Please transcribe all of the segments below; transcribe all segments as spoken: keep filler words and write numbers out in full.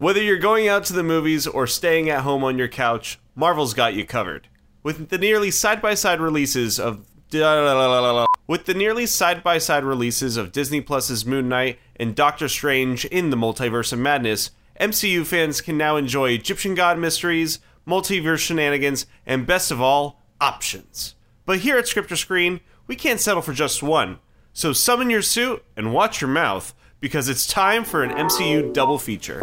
Whether you're going out to the movies or staying at home on your couch, Marvel's got you covered. With the nearly side-by-side releases of with the nearly side-by-side releases of Disney Plus's Moon Knight and Doctor Strange in the Multiverse of Madness, M C U fans can now enjoy Egyptian god mysteries, multiverse shenanigans, and best of all, options. But here at Script or Screen, we can't settle for just one. So summon your suit and watch your mouth, because it's time for an M C U double feature.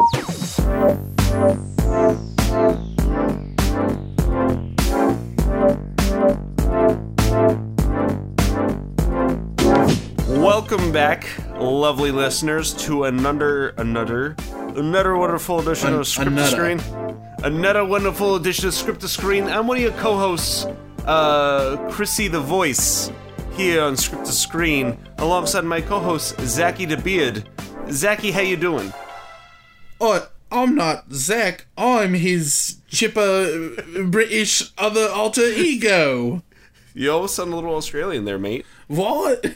Welcome back, lovely listeners, to another, another, another wonderful edition An- of Script to Screen. Another wonderful edition of Script to Screen. I'm one of your co-hosts, uh, Chrissy the Voice, here on Script to Screen, alongside my co-host, Zachy the Beard. Zachy, how you doing? Oh, I'm not Zach. I'm his chipper British other alter ego. You always sound a little Australian there, mate. What?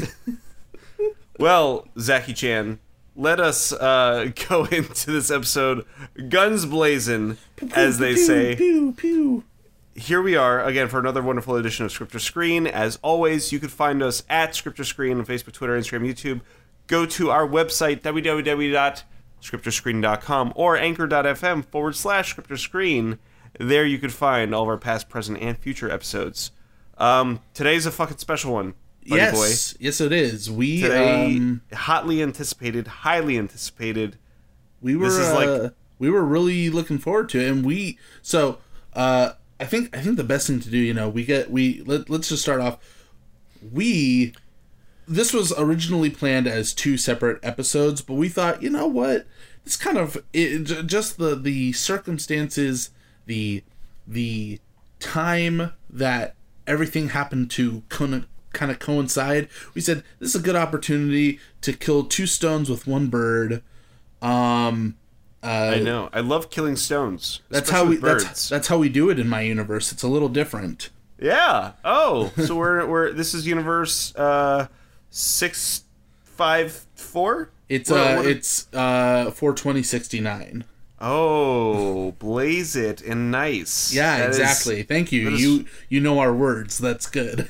Well, Zachy-chan, let us uh, go into this episode guns blazing, as they pew, say. Pew, pew. Here we are, again, for another wonderful edition of Script or Screen. As always, you can find us at Script or Screen on Facebook, Twitter, Instagram, YouTube. Go to our website, w w w dot script or screen dot com or anchor.fm forward slash Script or Screen. There you can find all of our past, present, and future episodes. Um, today's a fucking special one. Yes, boy. yes it is. We Today, um, hotly anticipated, highly anticipated. We were This is uh, like we were really looking forward to it, and we so uh, I think I think the best thing to do, you know, we get we let, let's just start off. We this was originally planned as two separate episodes, but we thought, you know what, this kind of it, just the the circumstances, the the time that everything happened to con- kind of coincide. We said this is a good opportunity to kill two stones with one bird. Um, uh, I know. I love killing stones. That's how we. with birds. That's that's how we do it in my universe. It's a little different. Yeah. Oh, so we're we're this is universe uh six five four. It's what, uh what it's uh four twenty sixty-nine. Oh, blaze it and nice. Yeah, that exactly. Is, Thank you. is, You you know our words. That's good.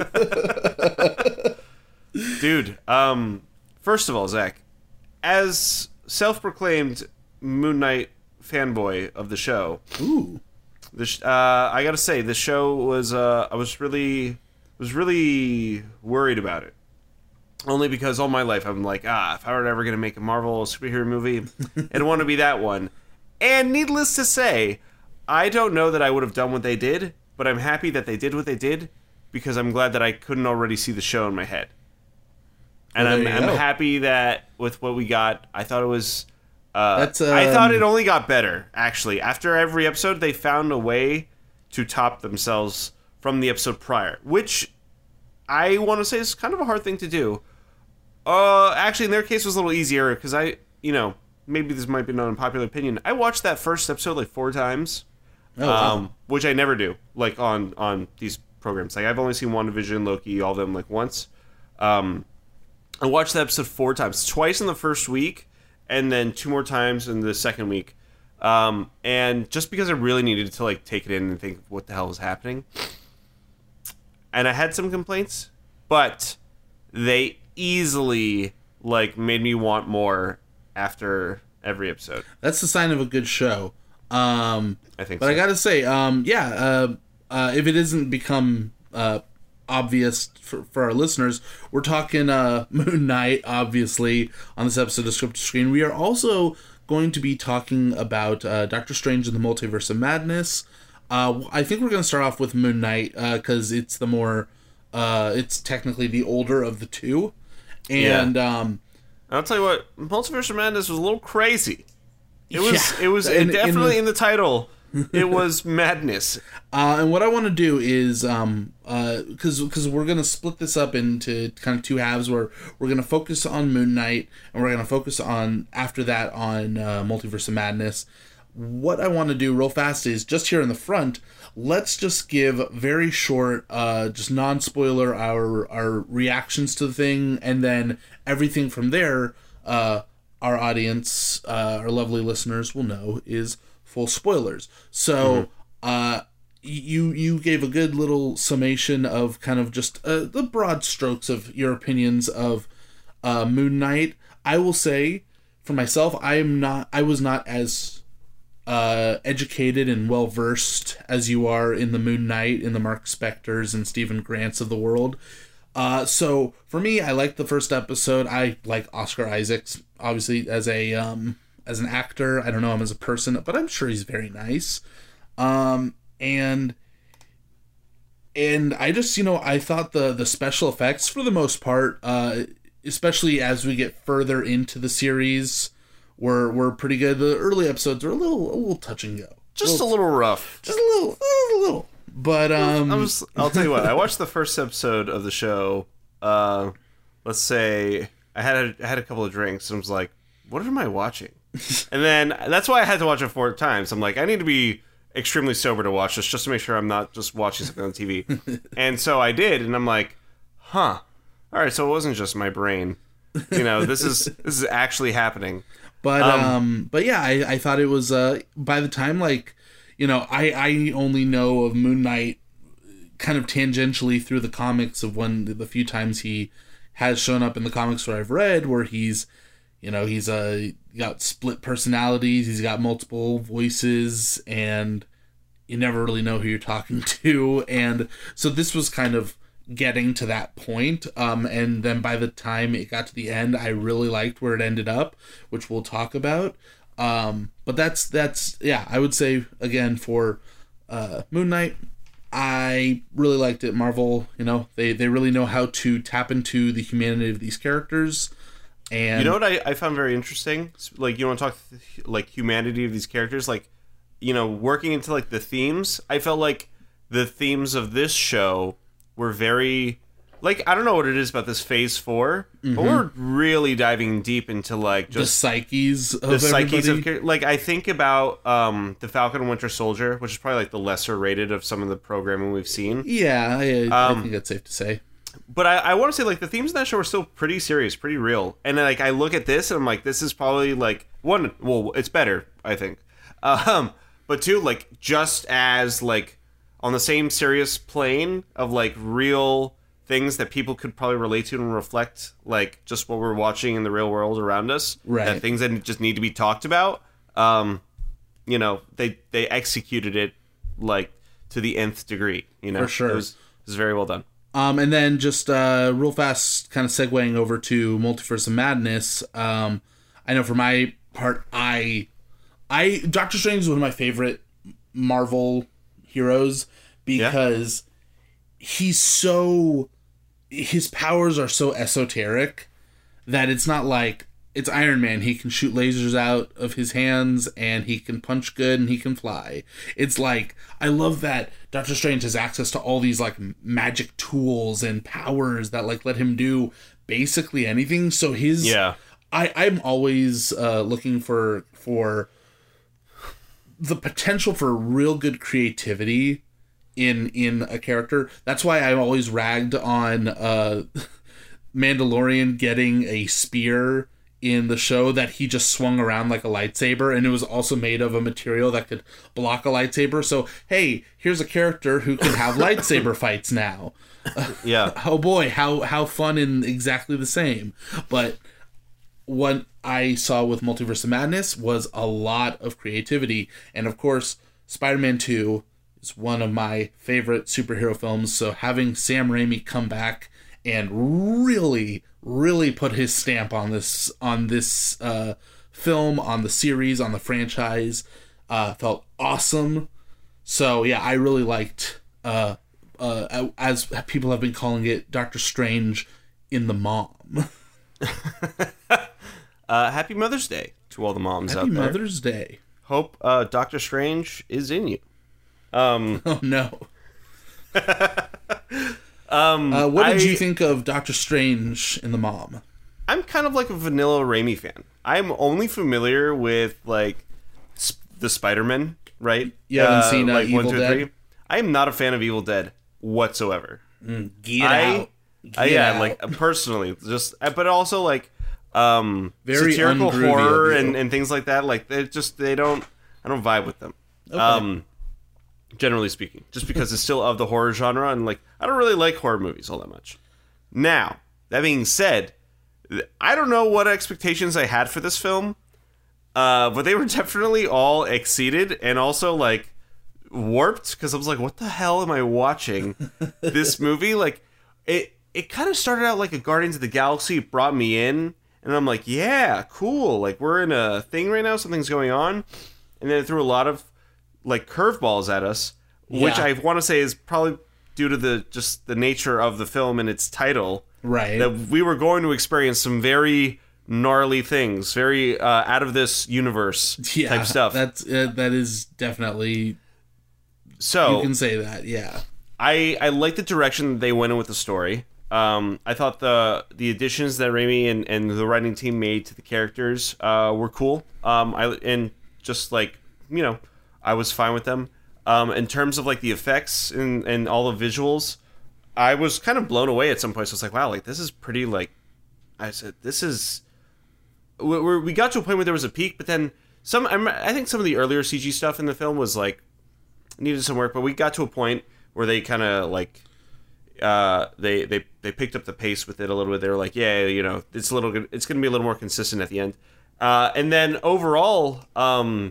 Dude, um, first of all, Zach, as self-proclaimed Moon Knight fanboy of the show, Ooh, this uh, I gotta say, the show was uh, I was really was really worried about it. Only because all my life I'm like, ah, if I were ever gonna make a Marvel superhero movie, it'd want to be that one. And needless to say, I don't know that I would have done what they did, but I'm happy that they did what they did because I'm glad that I couldn't already see the show in my head. And well, I'm, I'm go. happy that with what we got, I thought it was. Uh, That's, um, I thought it only got better. Actually, after every episode, they found a way to top themselves from the episode prior, which I want to say is kind of a hard thing to do. Uh, actually, in their case, it was a little easier because I, you know, maybe this might be an unpopular opinion. I watched that first episode like four times, oh, wow. um, which I never do, like on on these programs. Like I've only seen WandaVision, Loki, all of them like once. Um, I watched that episode four times, twice in the first week, and then two more times in the second week. Um, and just because I really needed to like take it in and think what the hell was happening, and I had some complaints, but they easily like made me want more after every episode. That's the sign of a good show. Um, I think but so. I gotta say, um, yeah, uh, uh, if it isn't become uh, obvious for, for our listeners, we're talking uh, Moon Knight, obviously, on this episode of Script to Screen. We are also going to be talking about uh, Doctor Strange and the Multiverse of Madness. Uh, I think we're going to start off with Moon Knight because uh, it's the more, uh, it's technically the older of the two. And Yeah. um, I'll tell you what, Multiverse of Madness was a little crazy. It was, Yeah. it was In- definitely in in the- the title. It was madness. Uh, and what I want to do is, um, uh, because because we're gonna split this up into kind of two halves, where we're gonna focus on Moon Knight, and we're gonna focus on after that on uh, Multiverse of Madness. What I want to do real fast is just here in the front. Let's just give very short, uh, just non-spoiler our our reactions to the thing, and then everything from there. Uh, our audience, uh, our lovely listeners will know is full spoilers. So, mm-hmm. uh, you you gave a good little summation of kind of just uh, the broad strokes of your opinions of uh, Moon Knight. I will say, for myself, I am not. I was not as uh, educated and well versed as you are in the Moon Knight, in the Mark Spectors and Stephen Grants of the world. Uh, so for me, I liked the first episode. I like Oscar Isaacs, obviously as a um, as an actor. I don't know him as a person, but I'm sure he's very nice. Um, and and I just you know I thought the the special effects for the most part, uh, especially as we get further into the series, were were pretty good. The early episodes were a little a little touch and go, just a little, a little rough, just a little, a little. But um, I was, I'll tell you what. I watched the first episode of the show. Uh, let's say I had a, I had a couple of drinks and was like, "What am I watching?" And then that's why I had to watch it four times. I'm like, I need to be extremely sober to watch this, just to make sure I'm not just watching something on T V. And so I did, and I'm like, "Huh, all right." So it wasn't just my brain. You know, this is this is actually happening. But um, um but yeah, I, I thought it was uh by the time like. You know, I, I only know of Moon Knight kind of tangentially through the comics of when the few times he has shown up in the comics where I've read, where he's, you know, he's uh, got split personalities, he's got multiple voices, and you never really know who you're talking to. And so this was kind of getting to that point. Um, and then by the time it got to the end, I really liked where it ended up, which we'll talk about. Um, but that's, that's, yeah, I would say again for, uh, Moon Knight, I really liked it. Marvel, you know, they, they really know how to tap into the humanity of these characters. And you know what I, I found very interesting? Like, you want to talk, like, humanity of these characters? Like, you know, working into, like, the themes, I felt like the themes of this show were very... Like, I don't know what it is about this phase four, mm-hmm. but we're really diving deep into, like, just... The psyches of The psyches everybody. of... Like, I think about um, The Falcon and Winter Soldier, which is probably, like, the lesser rated of some of the programming we've seen. Yeah, I, um, I think that's safe to say. But I, I want to say, like, the themes in that show are still pretty serious, pretty real. And, like, I look at this, and I'm like, this is probably, like... One, well, it's better, I think. Um, but two, like, just as, like, on the same serious plane of, like, real... things that people could probably relate to and reflect, like, just what we're watching in the real world around us. Right. That things that just need to be talked about. Um, you know, they they executed it, like, to the nth degree. You know? For sure. It was, it was very well done. Um, and then just uh, real fast, kind of segueing over to Multiverse of Madness. Um, I know for my part, I... I Doctor Strange is one of my favorite Marvel heroes because yeah. he's so... his powers are so esoteric that it's not like it's Iron Man. He can shoot lasers out of his hands and he can punch good and he can fly. It's like, I love that Doctor Strange has access to all these like magic tools and powers that like let him do basically anything. So his, yeah, I, I'm always uh, looking for, for the potential for real good creativity in in a character. That's why I've always ragged on uh Mandalorian getting a spear in the show that he just swung around like a lightsaber, and it was also made of a material that could block a lightsaber. So hey, here's a character who can have lightsaber fights now. Yeah. Oh boy, how how fun and exactly the same. But what I saw with Multiverse of Madness was a lot of creativity, and of course Spider-Man two is one of my favorite superhero films, so having Sam Raimi come back and really, really put his stamp on this on this uh, film, on the series, on the franchise, uh, felt awesome. So yeah, I really liked, uh, uh, as people have been calling it, Doctor Strange in the Mom. uh, happy Mother's Day to all the moms happy out there. Happy Mother's Day. Hope uh, Doctor Strange is in you. Um, oh no. um, uh, what did I, you think of Doctor Strange in the Mom? I'm kind of like a vanilla Raimi fan. I'm only familiar with like sp- the Spider-Man, right? You haven't uh, seen uh, like Evil one, two, Dead? three. I am not a fan of Evil Dead whatsoever. Mm, get I, out. Get uh, yeah, out. like personally, just but also like um, Very satirical ungroovy horror of you. and, and things like that. Like they just they don't I don't vibe with them. Okay. Um, generally speaking, just because it's still of the horror genre, and like I don't really like horror movies all that much. Now that being said, I don't know what expectations I had for this film, uh, but they were definitely all exceeded and also like warped because I was like, what the hell am I watching? This movie, like it it kind of started out like a Guardians of the Galaxy. It brought me in, and I'm like, yeah, cool. Like we're in a thing right now. Something's going on. And then it threw a lot of like curveballs at us, which Yeah. I want to say is probably due to the just the nature of the film and its title. Right. That we were going to experience some very gnarly things, very uh, out of this universe yeah, type stuff. That's uh, that is definitely. So You can say that. Yeah. I I like the direction they went in with the story. Um, I thought the the additions that Raimi and, and the writing team made to the characters uh, were cool. Um, I and just like you know, I was fine with them. Um, in terms of like the effects and and all the visuals, I was kind of blown away at some points. I was like, wow, like this is pretty. Like I said, this is. We we got to a point where there was a peak, but then some. I think some of the earlier C G stuff in the film was like needed some work, but we got to a point where they kind of like. Uh, they, they they picked up the pace with it a little bit. They were like, yeah, you know, it's a little, it's going to be a little more consistent at the end. Uh, and then overall, um,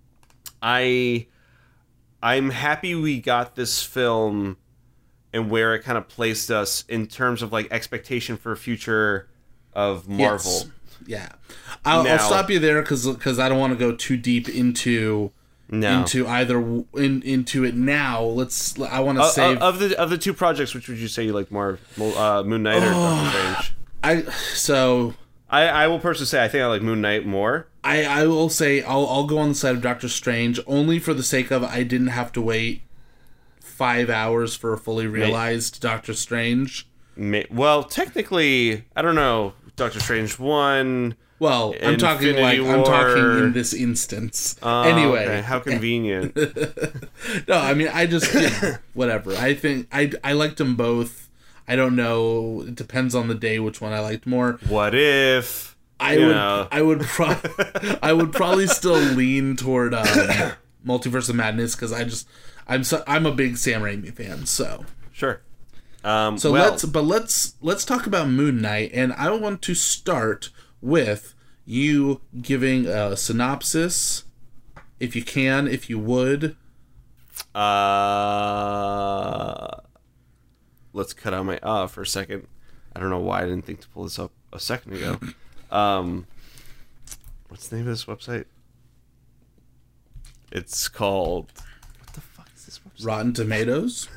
I, I'm happy we got this film and where it kind of placed us in terms of like expectation for future of Marvel. Yes. Yeah. I'll, Now- I'll stop you there because because I don't want to go too deep into No. into either in into it now. Let's. I want to Uh, save. of the of the two projects, which would you say you like more, uh, Moon Knight or Doctor Strange? I so. I, I will personally say I think I like Moon Knight more. I, I will say I'll I'll go on the side of Doctor Strange only for the sake of I didn't have to wait five hours for a fully realized Doctor Strange. May, well, technically, I don't know. Doctor Strange one. Well, I'm talking like Infinity I'm talking War. in this instance. Uh, anyway, okay, how convenient. no, I mean I just you know, whatever. I think I I liked them both. I don't know. It depends on the day which one I liked more. What if? I you would know. I would pro- I would probably still lean toward um, Multiverse of Madness because I just I'm so, I'm a big Sam Raimi fan. So Sure. Um, so well, let's but let's let's talk about Moon Knight, and I want to start with you giving a synopsis, if you can, if you would. Uh, let's cut out my uh for a second. I don't know why I didn't think to pull this up a second ago. Um, what's the name of this website? It's called. What the fuck is this website? Rotten Tomatoes.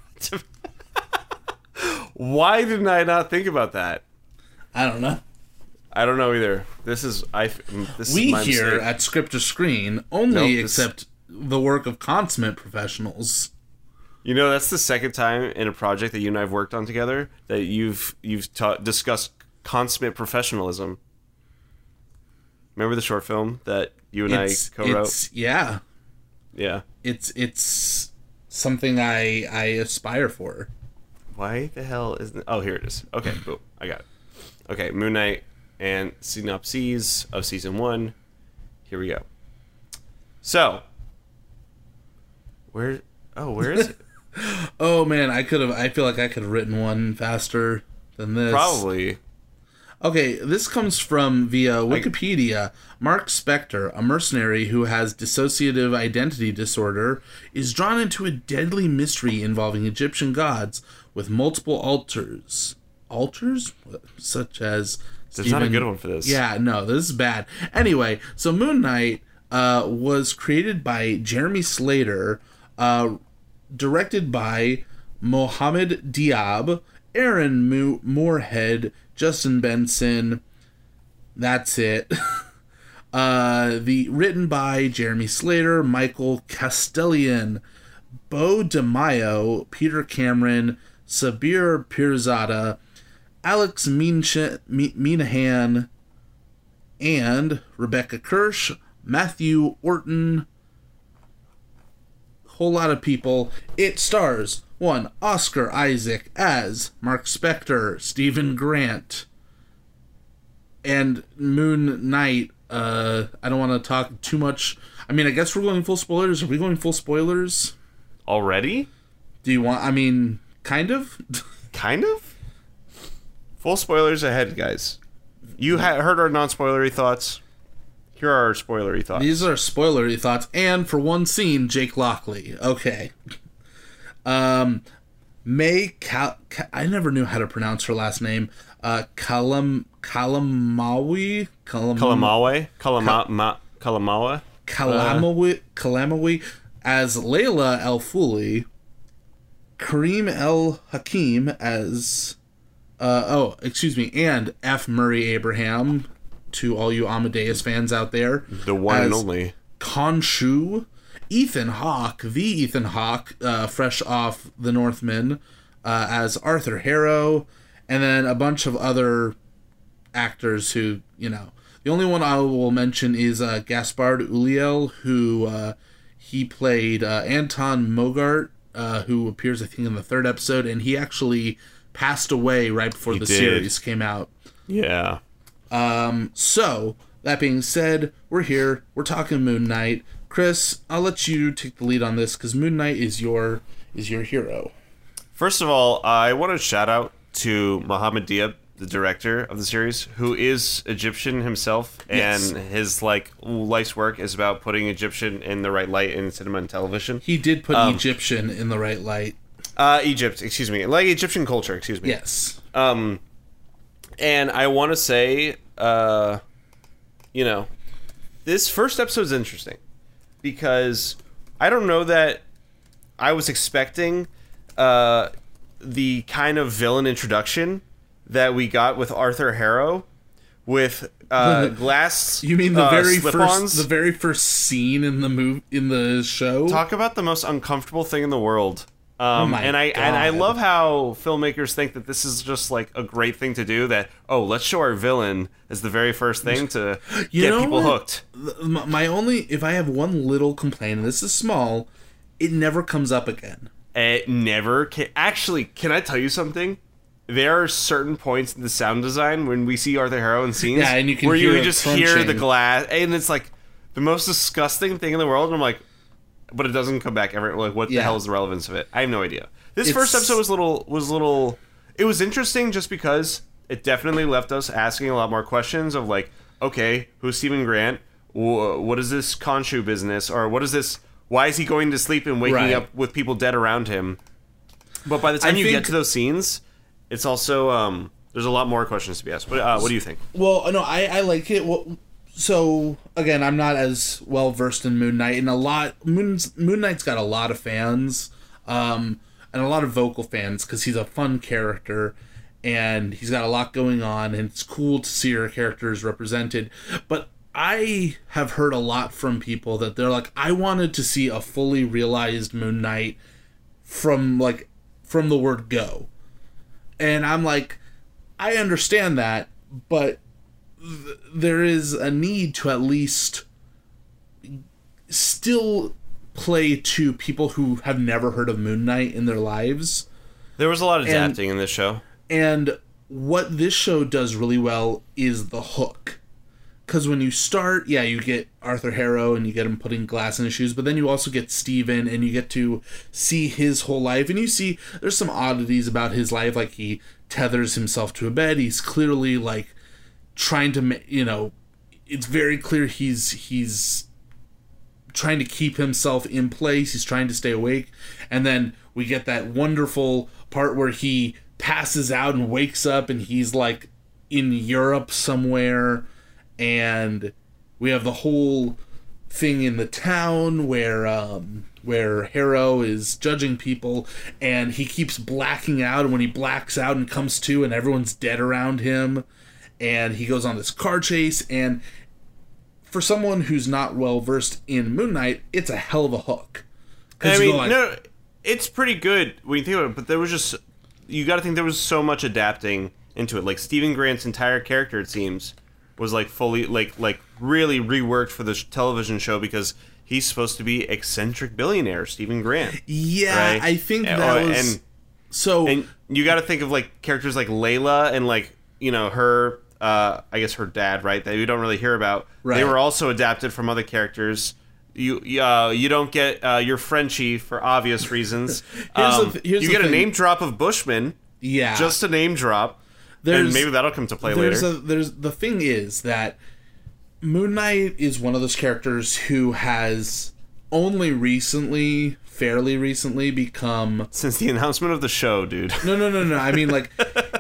Why didn't I not think about that? I don't know. I don't know either. This is I. This We is my here mistake. at Script to Screen only Nope, this- accept the work of consummate professionals. You know, that's the second time in a project that you and I have worked on together that you've you've ta- discussed consummate professionalism. Remember the short film that you and It's, I co-wrote? it's yeah. Yeah. It's it's something I I aspire for. Why the hell isn't? Oh, here it is. Okay, boom, I got it. Okay, Moon Knight and synopses of season one. Here we go. So, where? Oh, where is it? Oh man, I could have. I feel like I could have written one faster than this. Probably. Okay, this comes from via Wikipedia. Mark Spector, a mercenary who has dissociative identity disorder, is drawn into a deadly mystery involving Egyptian gods with multiple altars. Altars? Such as... There's not a Stephen- good one for this. Yeah, no, this is bad. Anyway, so Moon Knight uh, was created by Jeremy Slater, uh, directed by Mohamed Diab, Aaron Mo- Moorhead, Justin Benson. That's it. uh, the written by Jeremy Slater, Michael Castellian, Bo DeMaio, Peter Cameron, Sabir Pirzada, Alex Minche- Mi- Minahan, and Rebecca Kirsch, Matthew Orton. Whole lot of people. It stars one Oscar Isaac as Mark Spector, Stephen Grant, and Moon Knight. Uh, I don't want to talk too much. I mean, I guess we're going full spoilers. Are we going full spoilers already? Do you want? I mean, kind of. Kind of. Full spoilers ahead, guys. You ha- heard our non-spoilery thoughts. Here are our spoilery thoughts. These are spoilery thoughts, and for one scene, Jake Lockley. Okay. Um, May Cal- Cal- I never knew how to pronounce her last name. Uh, Kalam Kalamawi Kalam- Kalamawe Kalama Ma- Kalamawa Kalamawi Kalamawi as Layla El Fuli. Kareem El Hakim as uh, oh excuse me and F. Murray Abraham, to all you Amadeus fans out there, the one and only Khonshu. Ethan Hawke, the Ethan Hawke, uh, fresh off The Northman, uh, as Arthur Harrow, and then a bunch of other actors who, you know, the only one I will mention is uh, Gaspard Ulliel, who uh, he played uh, Anton Mogart, uh, who appears, I think, in the third episode, and he actually passed away right before he the did. series came out. Yeah. Um. So, that being said, we're here, we're talking Moon Knight. Chris, I'll let you take the lead on this, because Moon Knight is your is your hero. First of all, I want to shout out to Mohammed Diab, the director of the series, who is Egyptian himself, and Yes. his like life's work is about putting Egyptian in the right light in cinema and television. He did put Um, Egyptian in the right light. Uh, Egypt, excuse me, like Egyptian culture, excuse me. Yes. Um, and I want to say, uh, you know, this first episode is interesting because I don't know that I was expecting uh, the kind of villain introduction that we got with Arthur Harrow with uh, glass. You mean the uh, very slip-ons. first the very first scene in the move in the show? Talk about the most uncomfortable thing in the world. Um, Oh my and I and I God. love how filmmakers think that this is just like a great thing to do. That oh, let's show our villain as the very first thing to You get know people what? hooked. The- my my only, if I have one little complaint, and this is small, it never comes up again. It never can. Actually, can I tell you something? There are certain points in the sound design when we see Arthur Harrow in scenes Yeah, and you can where hear you it just hear crunching. the glass, and it's like the most disgusting thing in the world. And I'm like, but it doesn't come back ever. Like, what the Yeah. hell is the relevance of it? I have no idea. This It's- first episode was a little was a little. It was interesting just because it definitely left us asking a lot more questions of like, okay, who's Stephen Grant? Wh- What is this Khonshu business? Or what is this? Why is he going to sleep and waking Right. up with people dead around him? But by the time I you think- get to those scenes, it's also um, there's a lot more questions to be asked. What, uh, what do you think? Well, no, I, I like it. Well, so again, I'm not as well versed in Moon Knight, and a lot Moon's, Moon Knight's got a lot of fans, um, and a lot of vocal fans because he's a fun character, and he's got a lot going on, and it's cool to see your characters represented. But I have heard a lot from people that they're like, I wanted to see a fully realized Moon Knight from like from the word go, and I'm like, I understand that, but th- there is a need to at least still play to people who have never heard of Moon Knight in their lives. There was a lot of And- adapting in this show. And what this show does really well is the hook. Because when you start, yeah, you get Arthur Harrow and you get him putting glass in his shoes, but then you also get Steven and you get to see his whole life. And you see there's some oddities about his life, like he tethers himself to a bed. He's clearly like trying to, ma- you know, it's very clear he's he's trying to keep himself in place. He's trying to stay awake. And then we get that wonderful part where he passes out and wakes up and he's like in Europe somewhere. And we have the whole thing in the town where um, where Harrow is judging people, and he keeps blacking out. And when he blacks out and comes to, and everyone's dead around him, and he goes on this car chase. And for someone who's not well versed in Moon Knight, it's a hell of a hook. 'Cause I you mean, go like, no, it's pretty good when you think about it. But there was just you got to think there was so much adapting into it. Like Stephen Grant's entire character, it seems, was like fully like like really reworked for the sh- television show because he's supposed to be eccentric billionaire Stephen Grant. yeah, right? I think And- that oh, was and so. and you got to think of like characters like Layla and like you know her uh, I guess her dad, right? That we don't really hear about. Right. They were also adapted from other characters. You uh, you don't get uh, your Frenchie for obvious reasons. Here's um, the th- here's you the get thing. a name drop of Bushman. Yeah. Just a name drop. There's, and maybe that'll come to play there's later. A, there's the thing is that Moon Knight is one of those characters who has only recently, fairly recently, become... Since the announcement of the show, dude. No, no, no, no. I mean, like...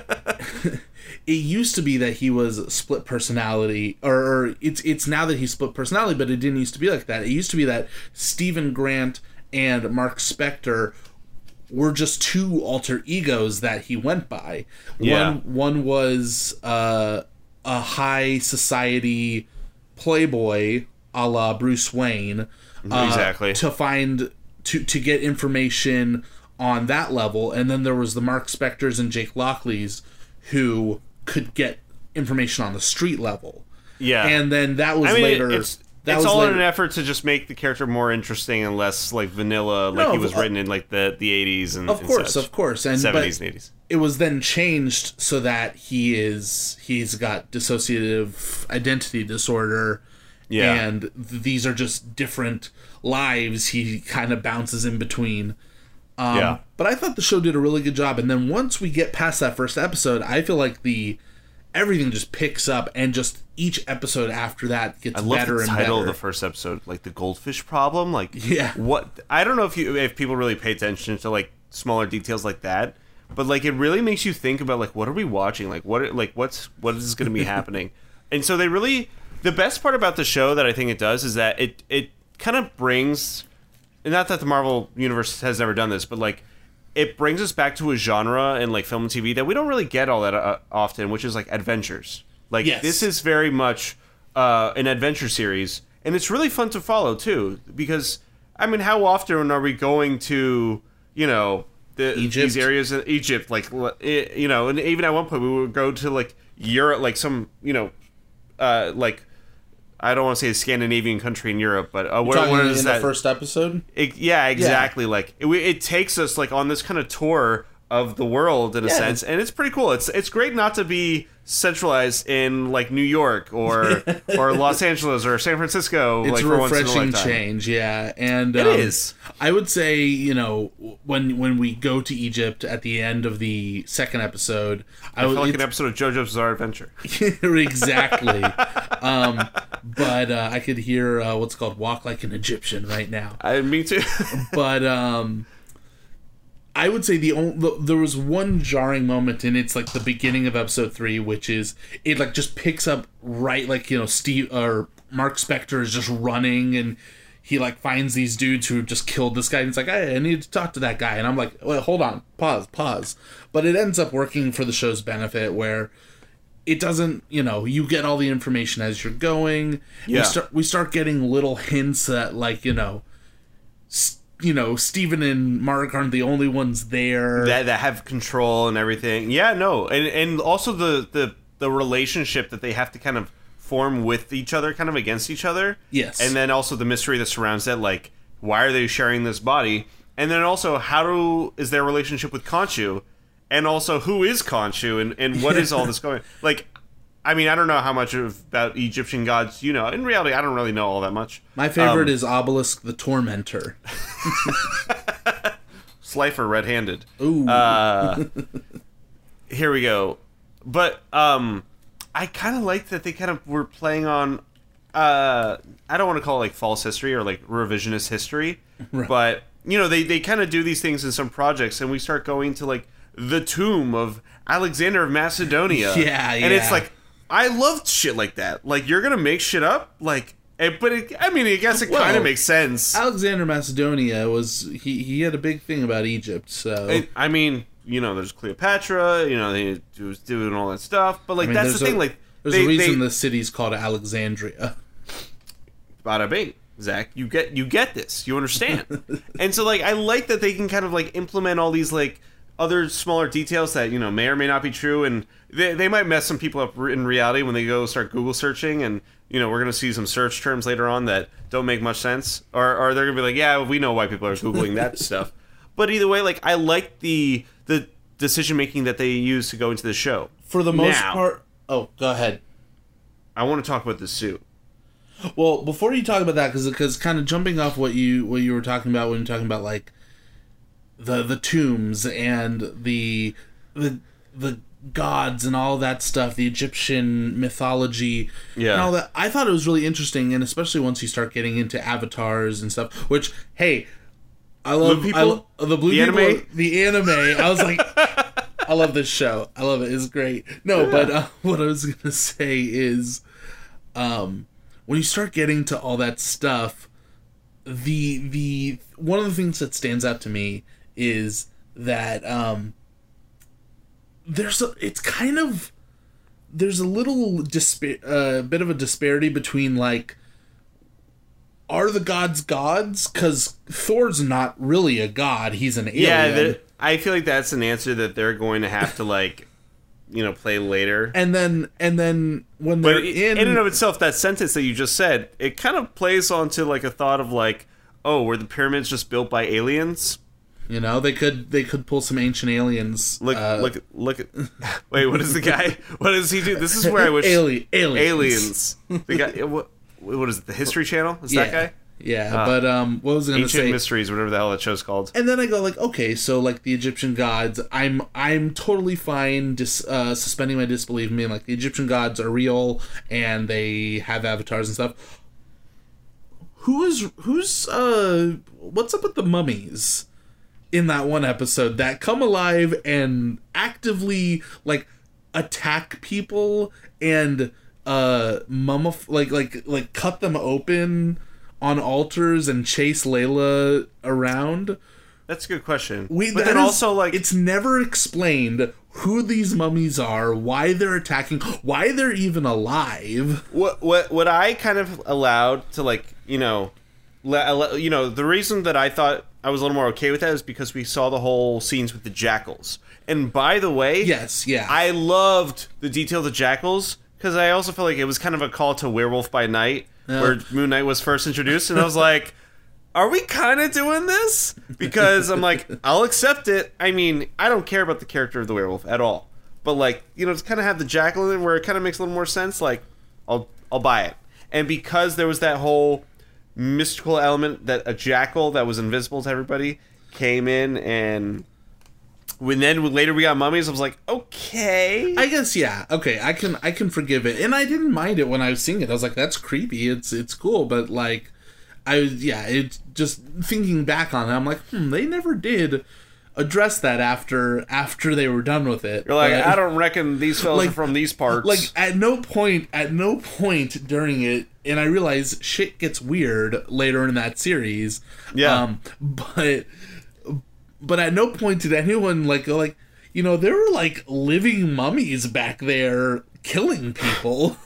It used to be that he was split personality, or, or it's it's now that he's split personality, but it didn't used to be like that. It used to be that Stephen Grant and Mark Spector were just two alter egos that he went by. Yeah. One one was uh, a high society playboy, a la Bruce Wayne, uh, Exactly. to find to to get information on that level, and then there was the Mark Spectors and Jake Lockleys who could get information on the street level. Yeah. And then that was I mean, later. it's that it's was all later, in an effort to just make the character more interesting and less like vanilla, like No, he was of- written in like the the eighties and Of and course, such. of course, and seventies but and eighties. it was then changed so that he is he's got dissociative identity disorder. Yeah. And th- these are just different lives he kind of bounces in between. Um, Yeah. But I thought the show did a really good job. And then once we get past that first episode, I feel like the everything just picks up, and just each episode after that gets I love better the and title better. of the first episode, like the goldfish problem. Like, Yeah. what? I don't know if you if people really pay attention to like smaller details like that, but like it really makes you think about like what are we watching? Like what? Like what's what is going to be happening? And so they really, the best part about the show that I think it does is that it it kind of brings, and not that the Marvel universe has never done this, but like it brings us back to a genre in like film and T V that we don't really get all that uh, often, which is like adventures. Like Yes. this is very much uh, an adventure series, and it's really fun to follow too. Because I mean, how often are we going to you know the, Egypt? these areas in Egypt? Like it, you know, and even at one point we would go to like Europe, like some you know, uh, like. I don't want to say a Scandinavian country in Europe, but uh, what, Talking what in is the that? first episode? It, yeah, exactly. Like it, it takes us like on this kind of tour of the world in a Yeah. sense, and it's pretty cool. It's it's great not to be centralized in like New York or or Los Angeles or San Francisco. It's like a for once in a refreshing lifetime. change, yeah. And It um, is. I would say, you know, when when we go to Egypt at the end of the second episode, I, I would feel like an it's- episode of JoJo's Bizarre Adventure. exactly. um, but uh, I could hear uh, what's called "Walk Like an Egyptian" right now. I, me too. But um, I would say the only there was one jarring moment, and it's like the beginning of episode three, which is it like just picks up right like you know Steve or Mark Spector is just running, and he like finds these dudes who just killed this guy, and it's like, hey, I need to talk to that guy, and I'm like, well, hold on, pause, pause. But it ends up working for the show's benefit, where it doesn't, you know, you get all the information as you're going. Yeah. We start we start getting little hints that like you know. St- you know, Steven and Mark aren't the only ones there. that that have control and everything. Yeah, no, and and also the the the relationship that they have to kind of form with each other, kind of against each other. Yes. And then also the mystery that surrounds that, like why are they sharing this body? And then also how do is their relationship with Khonshu? And also who is Khonshu and and what is all this going? Like, I mean, I don't know how much of, about Egyptian gods you know. In reality, I don't really know all that much. My favorite Um, is Obelisk the Tormentor. Slifer red-handed. Ooh. Uh, here we go. But um, I kind of like that they kind of were playing on. Uh, I don't want to call it like false history or like revisionist history, Right. but you know they they kind of do these things in some projects, and we start going to like the tomb of Alexander of Macedonia. Yeah, and it's yeah. like I loved shit like that. Like you're gonna make shit up, like. It, but it, I mean, I guess it kind Well, of makes sense. Alexander Macedonia was he, he had a big thing about Egypt, so It, I mean, you know, there's Cleopatra. You know, they was doing all that stuff. But like, I mean, that's there's the a- thing. Like, there's they, a reason they, the city's called Alexandria. bada bing, Zach. You get you get this. You understand. And so like, I like that they can kind of like implement all these like other smaller details that you know may or may not be true, and they they might mess some people up in reality when they go start Google searching and. You know, we're going to see some search terms later on that don't make much sense. Or, or they're going to be like, yeah, we know why people are Googling that stuff. But either way, like, I like the the decision-making that they use to go into the show. For the most Now. part, Oh, go ahead. I want to talk about the suit. Well, before you talk about that, because because kind of jumping off what you what you were talking about when you're talking about like the the tombs and the the the gods and all that stuff, the Egyptian mythology, yeah, and all that. I thought it was really interesting, and especially once you start getting into avatars and stuff. Which, hey, I love Blue people? I, the blue the people, anime, the anime. I was like, I love this show. I love it. It's great. No, yeah. but uh, what I was gonna say is, um. when you start getting to all that stuff, the the one of the things that stands out to me is that um, there's a it's kind of there's a little dispa- uh, bit of a disparity between like, are the gods gods? Because Thor's not really a god; he's an alien. Yeah, the, I feel like that's an answer that they're going to have to like. You know, play later. And then and then when they're but in in and of itself, that sentence that you just said, it kind of plays onto like a thought of like, oh, were the pyramids just built by aliens? You know, they could they could pull some ancient aliens. Look uh, look look at wait, what is the guy what does he do? This is where I wish Ali- aliens. aliens. The guy what what is it, the History Channel? Is yeah. that guy? Yeah, uh, but um, what was I going to say? Ancient Mysteries, whatever the hell that show's called. And then I go like, okay, so like the Egyptian gods, I'm I'm totally fine dis, uh, suspending my disbelief, being like the Egyptian gods are real and they have avatars and stuff. Who is who's uh, what's up with the mummies in that one episode that come alive and actively like attack people and uh, mummif- like like like cut them open on altars and chase Layla around? That's a good question. We, but then is, also, like... It's never explained who these mummies are, why they're attacking, why they're even alive. What what what I kind of allowed to, like, you know... Le, you know, the reason that I thought I was a little more okay with that is because we saw the whole scenes with the jackals. And by the way... Yes, yeah. I loved the detail of the jackals, because I also felt like it was kind of a call to Werewolf by Night, Uh, where Moon Knight was first introduced, and I was like, are we kind of doing this? Because I'm like, I'll accept it. I mean, I don't care about the character of the werewolf at all. But, like, you know, to kind of have the jackal in it where it kind of makes a little more sense, like, I'll I'll buy it. And because there was that whole mystical element that a jackal that was invisible to everybody came in, and when then later we got mummies, I was like, okay. I guess yeah. Okay, I can I can forgive it, and I didn't mind it when I was seeing it. I was like, that's creepy. It's it's cool, but like, I yeah. It just thinking back on it, I'm like, hmm, they never did address that after after they were done with it. You're like, but, I don't reckon these fellas like, are from these parts. Like at no point, at no point during it, and I realize shit gets weird later in that series. Yeah, um, but. But at no point did anyone like go like, you know, there were like living mummies back there killing people.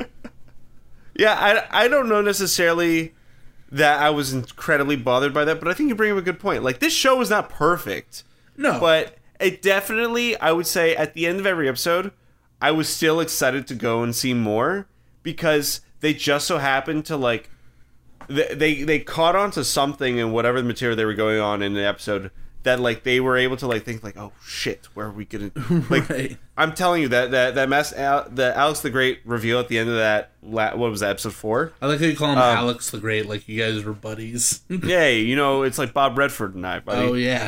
Yeah, I, I don't know necessarily that I was incredibly bothered by that, but I think you bring up a good point. Like, this show is not perfect. No. But it definitely, I would say, at the end of every episode, I was still excited to go and see more, because they just so happened to, like, they they, they caught on to something in whatever the material they were going on in the episode that, like, they were able to, like, think, like, oh, shit, where are we gonna... Like, right. I'm telling you, that that that mess, the Alex the Great reveal at the end of that, what was that, episode four? I like how you call him um, Alex the Great, like you guys were buddies. Yay, you know, it's like Bob Redford and I, buddy. Oh, yeah.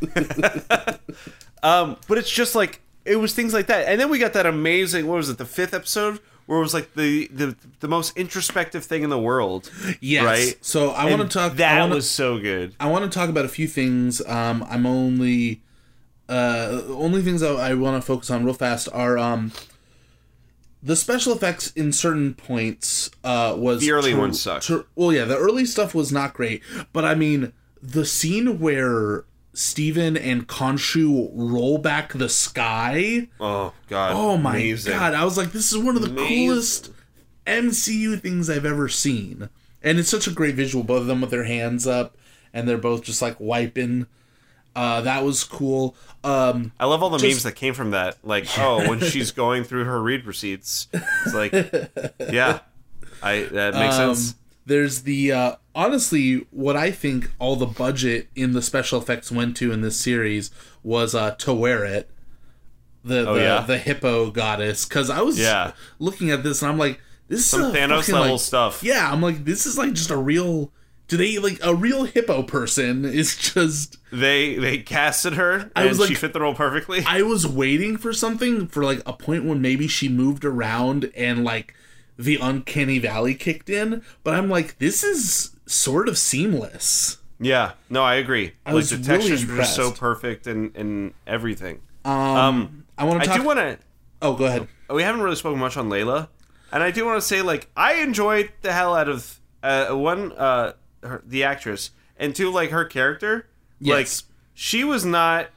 um, but it's just, like, it was things like that. And then we got that amazing, what was it, the fifth episode? Where it was, like, the, the, the most introspective thing in the world. Yes. Right? So I want to talk... That wanna, was so good. I want to talk about a few things. Um, I'm only... Uh, only things I, I want to focus on real fast are... Um, the special effects in certain points uh, was... The early ter- ones sucked. Ter- well, yeah, the early stuff was not great. But, I mean, the scene where Steven and Khonshu roll back the sky... Oh, God. Oh, my amazing. God. I was like, this is one of the Amazing. coolest M C U things I've ever seen. And it's such a great visual, both of them with their hands up, and they're both just, like, wiping... Uh, that was cool. Um, I love all the just, memes that came from that. Like, oh, when she's going through her read receipts. It's like, yeah, I that makes um, sense. There's the, uh, honestly, what I think all the budget in the special effects went to in this series was uh, to wear it. the Oh, the, yeah? the hippo goddess, because I was Yeah. looking at this and I'm like, this is Some a Thanos fucking, level like- stuff. Yeah, I'm like, this is like just a real. Do they like a real hippo person? Is just. They they casted her, I and was like- she fit the role perfectly. I was waiting for something for like a point when maybe she moved around and like the uncanny valley kicked in, but I'm like, this is sort of seamless. Yeah, no, I agree. I like was the really textures were just so impressed. perfect and and everything. Um, Um, I want I to talk. do want to. oh, go ahead. We haven't really spoken much on Layla, and I do want to say like I enjoyed the hell out of uh, one uh her, the actress, and two like her character. Yes. Like she was not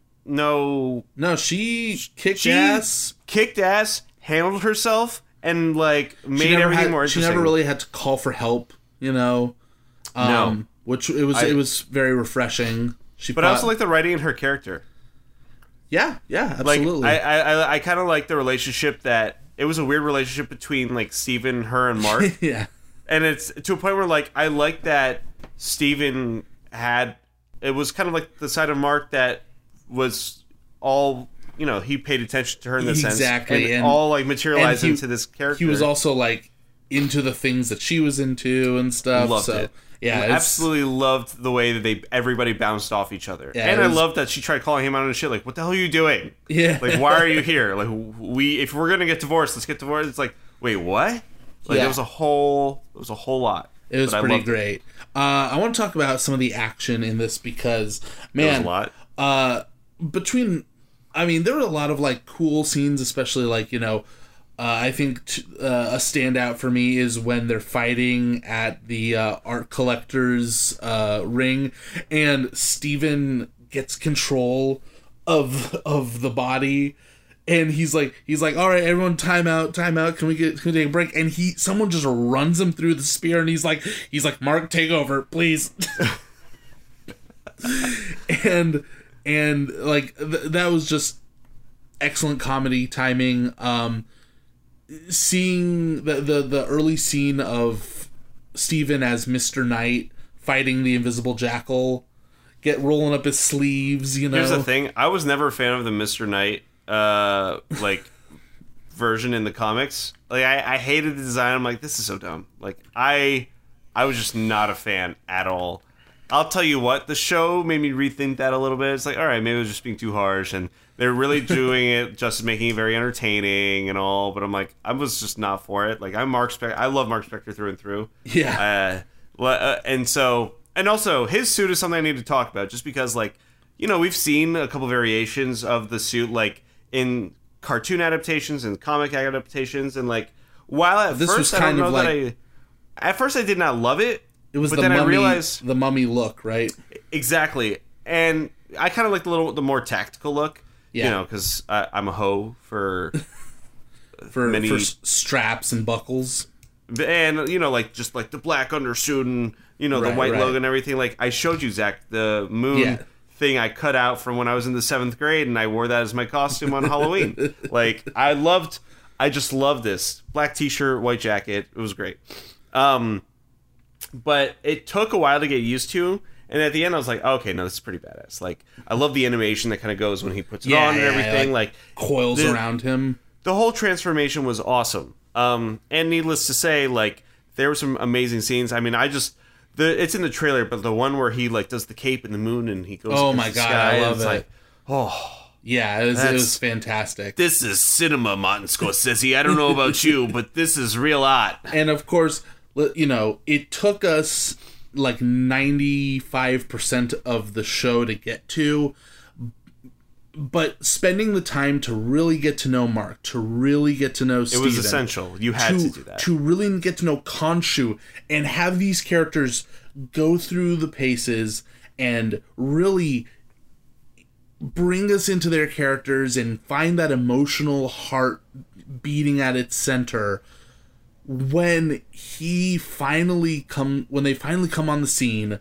no No, she kicked she ass. kicked ass, handled herself, and like She made never everything had- more She interesting. never really had to call for help, you know. Um, No. which it was. I- it was very refreshing. She, But I fought- also like the writing in her character. yeah, yeah, Like absolutely. I I I, I kind of like the relationship that it was a weird relationship between like Steven, her, and Mark. yeah, And it's to a point where like I like that Steven had it was kind of like the side of Mark that was all you know he paid attention to her in this Exactly, sense and, and- all like materialized and he- into this character. he was also like into the things that she was into and stuff. Loved so it. yeah, I it's- absolutely loved the way that they everybody bounced off each other, Yeah, and it I was- loved that she tried calling him out on shit like, "What the hell are you doing? Yeah. like why are you here? Like we if we're gonna get divorced, let's get divorced." It's like, wait, what? Like Yeah. it was a whole it was a whole lot. It was But I pretty loved it. great. Uh, I want to talk about some of the action in this because, There was man, a lot. uh, between, I mean, there were a lot of like cool scenes, especially like you know, uh, I think t- uh, a standout for me is when they're fighting at the uh, art collector's uh, ring, and Steven gets control of of the body. And he's like, he's like, all right, everyone, time out, time out. Can we get, can we take a break? And he, someone just runs him through the spear, and he's like, he's like, Mark, take over, please. and and like th- that was just excellent comedy timing. Um, seeing the the the early scene of Steven as Mister Knight fighting the Invisible Jackal, get rolling up his sleeves, you know. Here's the thing: I was never a fan of the Mister Knight uh like version in the comics. Like I, I hated the design. I'm like, this is so dumb. Like I I was just not a fan at all. I'll tell you what, the show made me rethink that a little bit. It's like, all right, maybe it was just being too harsh, and they're really doing it just making it very entertaining and all. But I'm like, I was just not for it. Like I'm Mark Spector. I love Mark Spector through and through. Yeah. Uh, well, uh, and so, and also, his suit is something I need to talk about, just because, like, you know, we've seen a couple variations of the suit, like in cartoon adaptations and comic adaptations, and like, while at This first was I don't kind know of that like- I, at first I did not love it. It was but the then mummy, I realized the mummy look, right? exactly, and I kind of like the little, the more tactical look. Yeah. You know, because I'm a hoe for, For, Many- for s- straps and buckles. and you know, like just like the black undersuit and you know the Right, white right. logo and everything. Like I showed you, Zach, the moon Yeah. thing I cut out from when I was in the seventh grade, and I wore that as my costume on Halloween. Like I loved, I just loved this black T-shirt, white jacket. It was great. Um, but it took a while to get used to. And at the end, I was like, okay, no, this is pretty badass. Like, I love the animation that kind of goes when he puts it Yeah, on and yeah, everything. like, Like, Coils the- around him. the whole transformation was awesome. Um, and needless to say, like, there were some amazing scenes. I mean, I just the it's in the trailer, but the one where he like does the cape in the moon and he goes. Oh against my the God, sky, I love and it's it. Like, oh, Yeah, it was, it That's- was fantastic. this is cinema, Martin Scorsese. I don't know about you, but this is real art. And of course, li- you know, it took us like ninety-five percent of the show to get to, but spending the time to really get to know Mark, to really get to know It Steven, was essential. You had to, do that. to really get to know Khonshu and have these characters go through the paces and really bring us into their characters and find that emotional heart beating at its center when he finally come when they finally come on the scene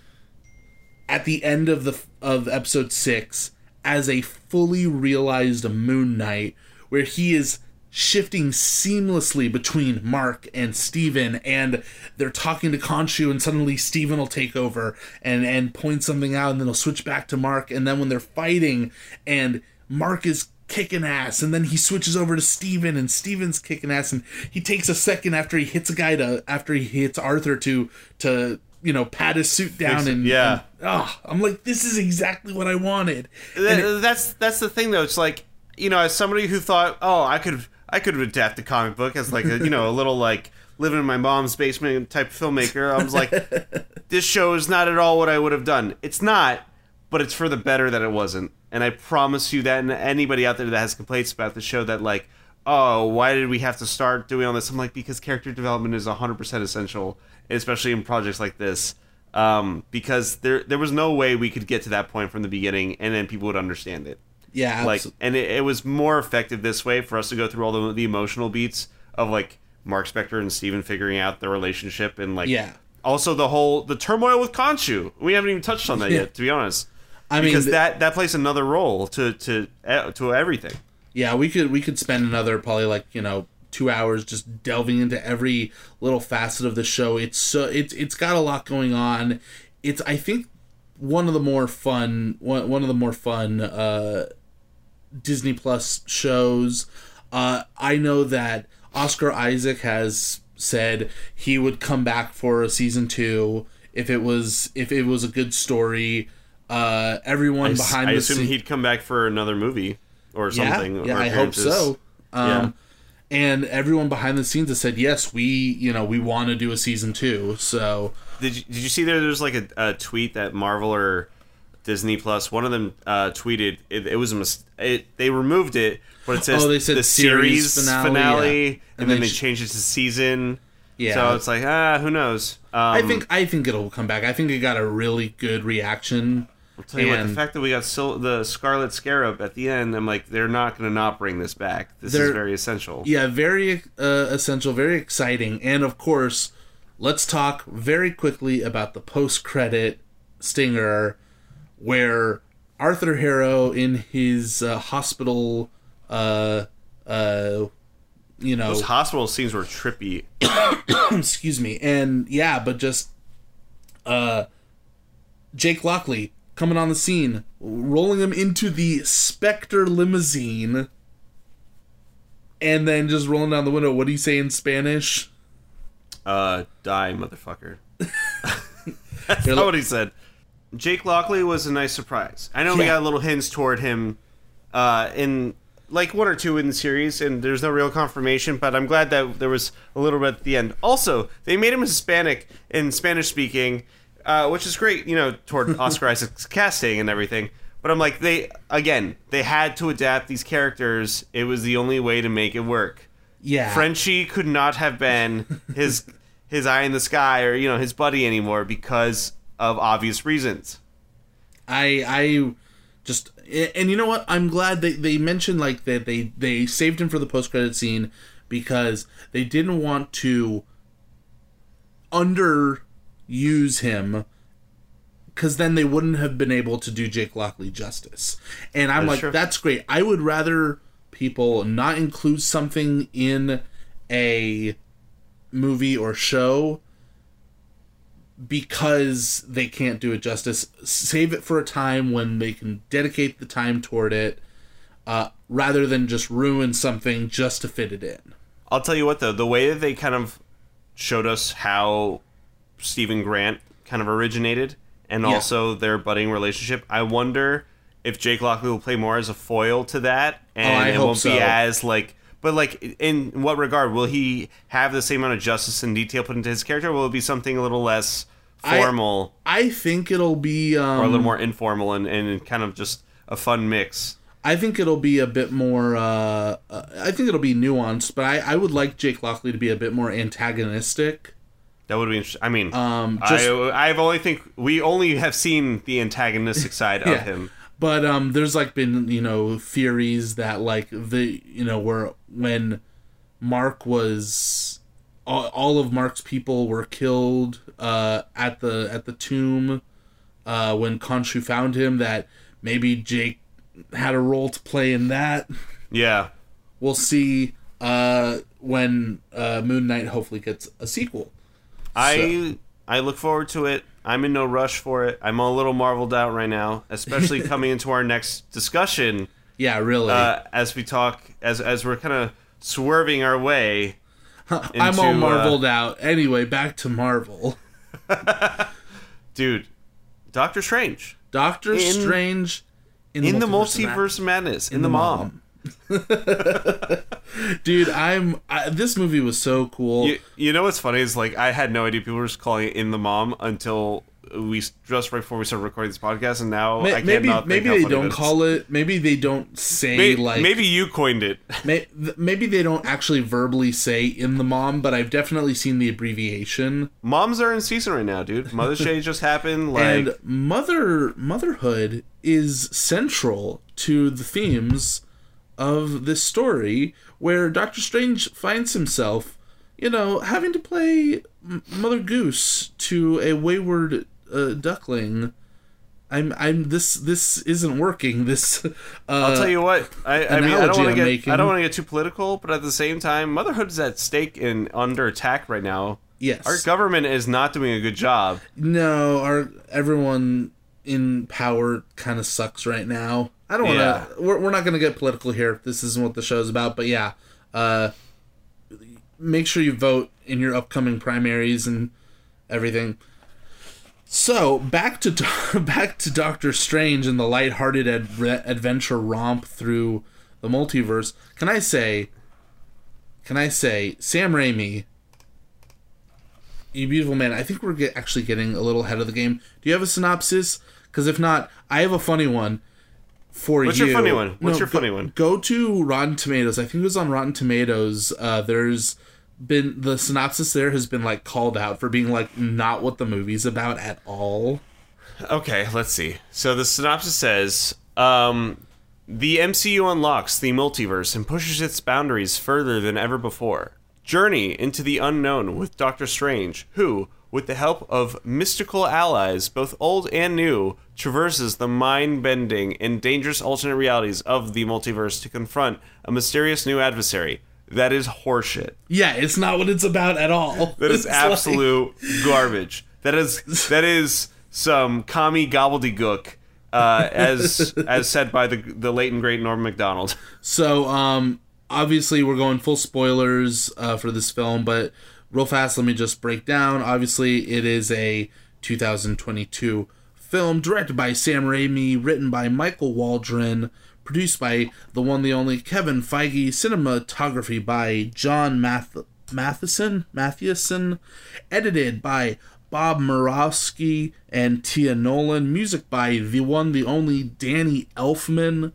at the end of the of episode six as a fully realized Moon Knight, where he is shifting seamlessly between Mark and Steven, and they're talking to Khonshu, and suddenly Steven will take over and and point something out, and then he'll switch back to Mark, and then when they're fighting and Mark is kicking ass, and then he switches over to Steven, and Steven's kicking ass, and he takes a second after he hits a guy to after he hits Arthur to to you know pat his suit down, and yeah, and, oh, I'm like, this is exactly what I wanted. That, it, that's that's the thing though. It's like, you know, as somebody who thought, oh, I could I could adapt the comic book as like a, you know, a little like living in my mom's basement type filmmaker. I was like, this show is not at all what I would have done. It's not, but it's for the better that it wasn't. And I promise you that, and anybody out there that has complaints about the show that like, oh, why did we have to start doing all this? I'm like, because character development is one hundred percent essential, especially in projects like this. Um, because there there was no way we could get to that point from the beginning, and then people would understand it. Yeah, like, and it, it was more effective this way for us to go through all the the emotional beats of like Mark Spector and Steven figuring out their relationship, and like, yeah, also the whole the turmoil with Khonshu. We haven't even touched on that yeah. yet, to be honest. I mean, because th- that that plays another role to to to everything. Yeah, we could we could spend another probably like you know two hours just delving into every little facet of the show. It's so it's it's got a lot going on. It's I think one of the more fun one one of the more fun uh, Disney Plus shows. Uh, I know that Oscar Isaac has said he would come back for a season two if it was if it was a good story. Uh, everyone I, behind I the assume scene- he'd come back for another movie or something. Yeah, yeah or I hope so. Um, yeah. And everyone behind the scenes has said, yes, we, you know, we want to do a season two. So Did you, did you see there? There's like a, a tweet that Marvel or Disney Plus, one of them uh, tweeted. It, it was a mis- it, They removed it, but it says Oh, they said the series, series finale, finale, yeah. and, And then they they ch- changed it to season. yeah, So it's like, ah, who knows? Um, I think I think it'll come back. I think it got a really good reaction. I'll tell you what, the and fact that we got Sil- the Scarlet Scarab at the end, I'm like, they're not going to not bring this back. This is They're- very essential. Yeah, very uh, essential, very exciting, and of course, let's talk very quickly about the post-credit stinger, where Arthur Harrow in his uh, hospital, uh, uh, you know, Those hospital scenes were trippy. excuse me, and yeah, but just uh, Jake Lockley coming on the scene, rolling him into the Spectre limousine, and then just rolling down the window. What do you say in Spanish? Uh, die, motherfucker. That's You're not lo- what he said. Jake Lockley was a nice surprise. I know we Yeah. got little hints toward him uh, in like one or two in the series, and there's no real confirmation, but I'm glad that there was a little bit at the end. Also, they made him Hispanic and Spanish speaking, uh, which is great, you know, toward Oscar Isaac's casting and everything. But I'm like, they, again, they had to adapt these characters. It was the only way to make it work. Yeah, Frenchie could not have been his his eye in the sky or, you know, his buddy anymore because of obvious reasons. I I just and you know what? I'm glad they they mentioned like that they they saved him for the post credit scene because they didn't want to underuse him. Because then they wouldn't have been able to do Jake Lockley justice. And I'm That's like, true. that's great. I would rather people not include something in a movie or show because they can't do it justice. Save it for a time when they can dedicate the time toward it, uh, rather than just ruin something just to fit it in. I'll tell you what, though, the way that they kind of showed us how Stephen Grant kind of originated and Yeah. also their budding relationship, I wonder if Jake Lockley will play more as a foil to that, and Oh, I it hope won't so. be as like. But like, in what regard will he have the same amount of justice and detail put into his character? Or will it be something a little less I- formal I think it'll be um, or a little more informal and, and kind of just a fun mix? I think it'll be a bit more. Uh, uh, I think it'll be nuanced, but I, I would like Jake Lockley to be a bit more antagonistic. That would be interesting. I mean, Um, just- I I've only think we only have seen the antagonistic side Yeah. of him. But um, there's like been you know theories that like the you know where when Mark was all, all of Mark's people were killed uh, at the at the tomb uh, when Khonshu found him, that maybe Jake had a role to play in that. Yeah. We'll see uh, when uh, Moon Knight hopefully gets a sequel. I I look forward to it. I'm in no rush for it. I'm a little marveled out right now, especially coming into our next discussion Yeah, really. Uh, as we talk, as as we're kind of swerving our way. Into, I'm all marveled uh, out. Anyway, back to Marvel. Dude, Doctor Strange. Doctor in, Strange in, in the multiverse of madness. In, in the, the mom. mom. Dude, I'm. I, this movie was so cool. You, you know what's funny is like I had no idea people were just calling it In the Mom until we just right before we started recording this podcast, and now Ma- I can't maybe not think maybe how they funny don't it is. call it. Maybe they don't say maybe, like. Maybe you coined it. may, maybe they don't actually verbally say In the Mom, but I've definitely seen the abbreviation. Moms are in season right now, dude. Mother's Day just happened. Like and mother motherhood is central to the themes of this story, where Doctor Strange finds himself, you know, having to play Mother Goose to a wayward uh, duckling. I'm, I'm. This, this isn't working. This. Uh, I'll tell you what. I, I mean, I don't want to get. making. I don't want to get too political, but at the same time, motherhood is at stake and under attack right now. Yes. Our government is not doing a good job. No, our everyone in power kind of sucks right now. I don't want to. Yeah. We're, we're not going to get political here. This isn't what the show's about. But yeah, uh, make sure you vote in your upcoming primaries and everything. So back to back to Doctor Strange and the lighthearted ad- adventure romp through the multiverse. Can I say? Can I say Sam Raimi? You beautiful man. I think we're get, actually getting a little ahead of the game. Do you have a synopsis? Because if not, I have a funny one. For What's you. your funny one? What's no, your funny go, one? Go to Rotten Tomatoes. I think it was on Rotten Tomatoes. Uh, there's been the synopsis there has been like called out for being like not what the movie's about at all. Okay, let's see. So the synopsis says, um, the M C U unlocks the multiverse and pushes its boundaries further than ever before. Journey into the unknown with Doctor Strange, who, with the help of mystical allies, both old and new, traverses the mind-bending and dangerous alternate realities of the multiverse to confront a mysterious new adversary. That is horseshit. Yeah, it's not what it's about at all. That is It's absolute like... garbage. That is that is some commie gobbledygook, uh, as as said by the the late and great Norm Macdonald. So, um, obviously, we're going full spoilers uh, for this film, but real fast, let me just break down. Obviously, it is a two thousand twenty-two film directed by Sam Raimi, written by Michael Waldron, produced by the one, the only Kevin Feige, cinematography by John Math- Matheson, Mathieson, edited by Bob Murawski and Tia Nolan, music by the one, the only Danny Elfman,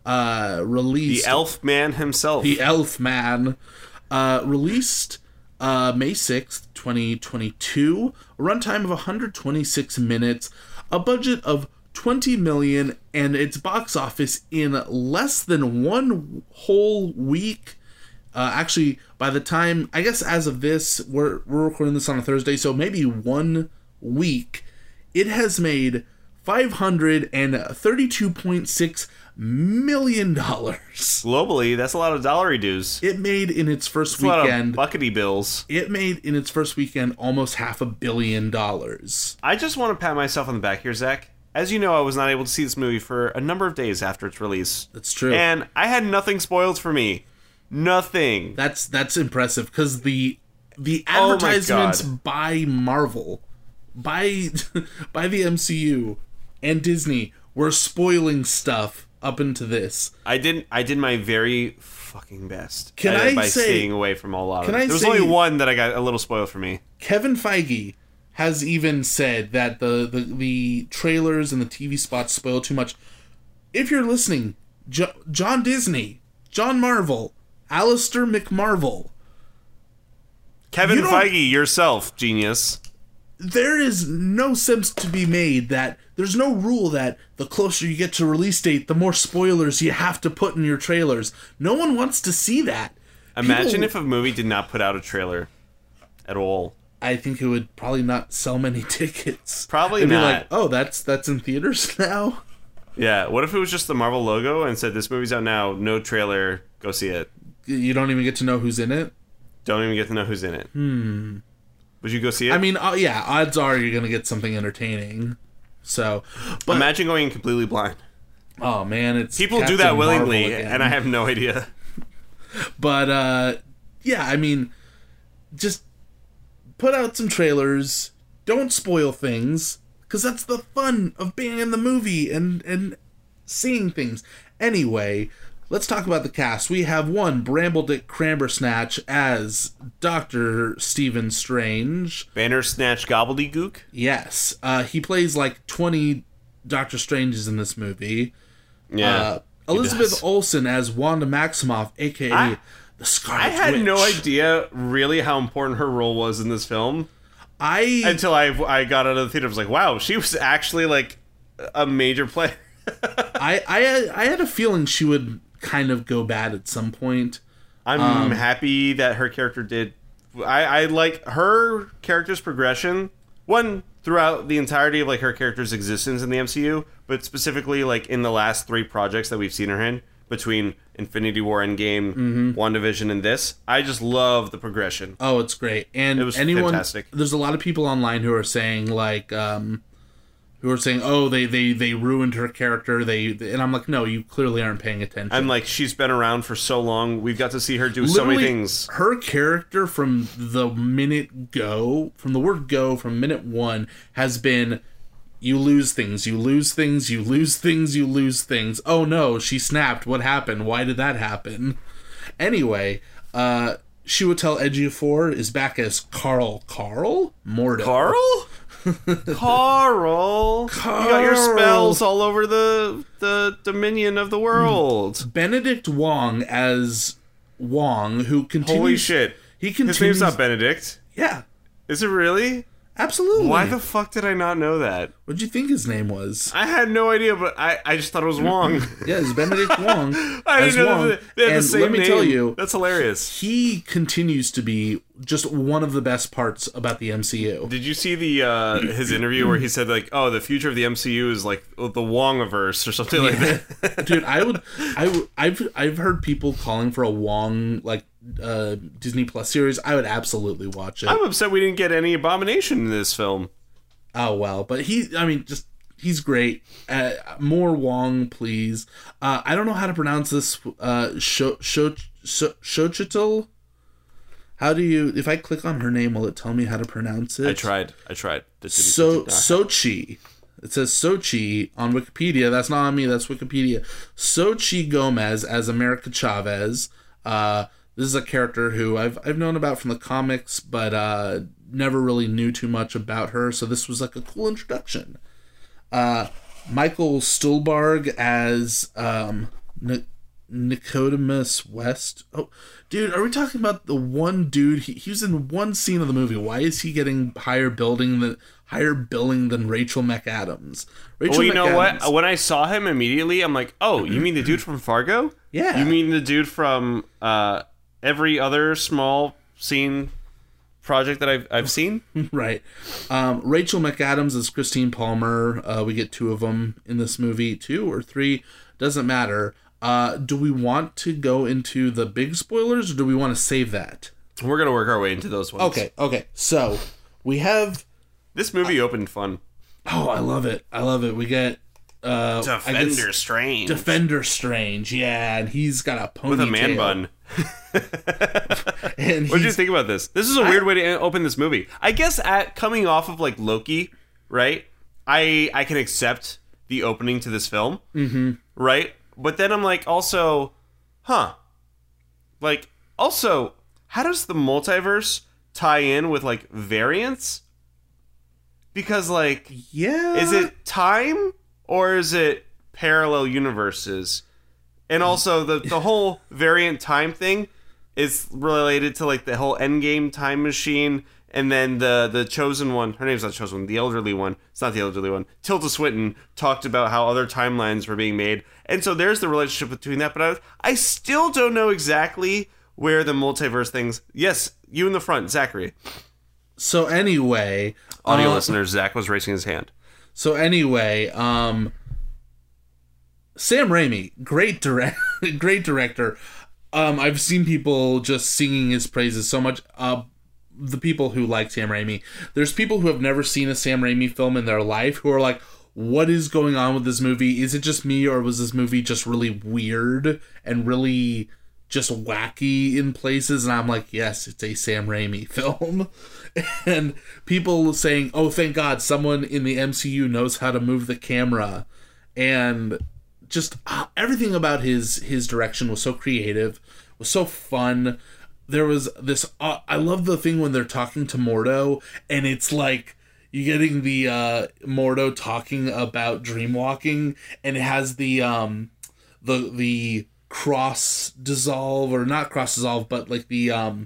uh, released... The Elf Man himself. The Elf Man. Uh, released uh, May sixth, twenty twenty-two, a runtime of one hundred twenty-six minutes, a budget of twenty million dollars, and its box office in less than one whole week. Uh, actually, by the time, I guess as of this, we're, we're recording this on a Thursday, so maybe one week, it has made five hundred thirty-two point six million dollars. Globally, that's a lot of dollary dues. It made in its first that's weekend... a lot of buckety bills. It made in its first weekend almost half a billion dollars. I just want to pat myself on the back here, Zach. As you know, I was not able to see this movie for a number of days after its release. That's true. And I had nothing spoiled for me. Nothing. That's that's impressive, because the the Oh my advertisements God. by Marvel, by by the M C U and Disney were spoiling stuff up into this. I did I did my very fucking best. Can uh, I by say- staying away from a lot of can it. I There was say- only one that I got a little spoiled for me. Kevin Feige has even said that the, the, the trailers and the T V spots spoil too much. If you're listening, jo- John Disney, John Marvel, Alistair McMarvel, Kevin You don't- Feige, yourself, genius. there is no sense to be made that there's no rule that the closer you get to release date, the more spoilers you have to put in your trailers. No one wants to see that. Imagine People- if a movie did not put out a trailer at all. I think it would probably not sell many tickets. Probably They'd be not. like, oh, that's that's in theaters now. Yeah, what if it was just the Marvel logo and said, this movie's out now, no trailer, go see it. You don't even get to know who's in it. Don't even get to know who's in it. Hmm. Would you go see it? I mean, uh, yeah, odds are you're gonna get something entertaining. So, but Imagine going completely blind. Oh man, it's people Captain do that Marvel willingly, again. and I have no idea. But uh, yeah, I mean, just put out some trailers. Don't spoil things, because that's the fun of being in the movie and and seeing things. Anyway, let's talk about the cast. We have one Brambledick Crambersnatch as Doctor Stephen Strange. Bandersnatch Gobbledygook? Yes. Uh, he plays like twenty Doctor Stranges in this movie. Yeah. Uh, Elizabeth Olsen as Wanda Maximoff, a k a. I, the Scarlet I had Witch. no idea really how important her role was in this film. I Until I, I got out of the theater. I was like, wow, she was actually like a major player. I, I I had a feeling she would kind of go bad at some point. I'm um, happy that her character did. I, I like her character's progression. One, throughout the entirety of like her character's existence in the M C U, but specifically like in the last three projects that we've seen her in, between Infinity War, Endgame, mm-hmm. WandaVision, and this. I just love the progression. Oh, it's great. And it was anyone, fantastic. There's a lot of people online who are saying like, um, who are saying, oh, they, they, they ruined her character. They, and I'm like, no, you clearly aren't paying attention. I'm like, she's been around for so long. We've got to see her do Literally, so many things. Her character from the minute go, from the word go, from minute one, has been, you lose things, you lose things, you lose things, you lose things. Oh no, she snapped. What happened? Why did that happen? Anyway, uh, Chiwetel Ejiofor is back as Carl. Carl? Mordo. Carl? Carl, Carl, you got your spells all over the the dominion of the world. Benedict Wong as Wong, who continues. Holy shit! He continues. His name's not Benedict. Yeah. Is it really? Absolutely. Why the fuck did I not know that? What'd you think his name was? I had no idea, but I, I just thought it was Wong. Yeah, it's Benedict Wong. I didn't know Wong. that they had and the same let me name. tell you, that's hilarious. He continues to be just one of the best parts about the M C U. Did you see the uh, his interview where he said like, "Oh, the future of the M C U is like the Wongiverse or something like that"? Dude, I would, I would, I've I've heard people calling for a Wong like uh, Disney Plus series. I would absolutely watch it. I'm upset we didn't get any Abomination in this film. Oh well, but he, I mean, just he's great. Uh, more Wong, please. Uh, I don't know how to pronounce this. Uh, Sho Sho Xochitl. How do you? If I click on her name, will it tell me how to pronounce it? I tried. I tried. So Sochi. It says Sochi on Wikipedia. That's not on me. That's Wikipedia. Sochi Gomez as America Chavez. Uh, this is a character who I've I've known about from the comics, but uh, never really knew too much about her. So this was like a cool introduction. Uh, Michael Stuhlbarg as um, N- Nicodemus West. Oh, dude, are we talking about the one dude? He, he was in one scene of the movie. Why is he getting higher building than higher billing than Rachel McAdams? Rachel well, you know McAdams, what? When I saw him immediately, I'm like, oh, you mean the dude from Fargo? Yeah. You mean the dude from uh, every other small scene project that I've I've seen? Right. Um, Rachel McAdams is Christine Palmer. Uh, we get two of them in this movie, two or three, doesn't matter. Uh, do we want to go into the big spoilers, or do we want to save that? We're gonna work our way into those ones. Okay. Okay. So we have this movie uh, opened fun. Oh, I love it. I love it. We get uh, Defender Strange. Defender Strange. Yeah, and he's got a ponytail with a man bun. And what did you think about this? This is a weird I, way to open this movie. I guess at coming off of like Loki, right? I I can accept the opening to this film, mm-hmm. right? But then I'm like, also, huh? Like, also, how does the multiverse tie in with like variants? Because like, yeah, is it time or is it parallel universes? And also the the whole variant time thing is related to like the whole Endgame time machine, and then the the chosen one, her name's not chosen one, the elderly one, it's not the elderly one, Tilda Swinton talked about how other timelines were being made, and so there's the relationship between that, but I, I still don't know exactly where the multiverse things. Yes, you in the front, Zachary. So anyway, audio uh, listeners, Zach was raising his hand. So anyway, um, Sam Raimi, great direct, great director. Um, I've seen people just singing his praises so much. Uh, the people who like Sam Raimi, there's people who have never seen a Sam Raimi film in their life who are like, what is going on with this movie? Is it just me, or was this movie just really weird and really just wacky in places? And I'm like, yes, it's a Sam Raimi film. And people saying, oh, thank God, someone in the M C U knows how to move the camera. And just uh, everything about his his direction was so creative, was so fun. There was this, uh, I love the thing when they're talking to Mordo, and it's like, you're getting the uh, Mordo talking about dreamwalking, and it has the um, the the cross dissolve, or not cross dissolve, but like the um,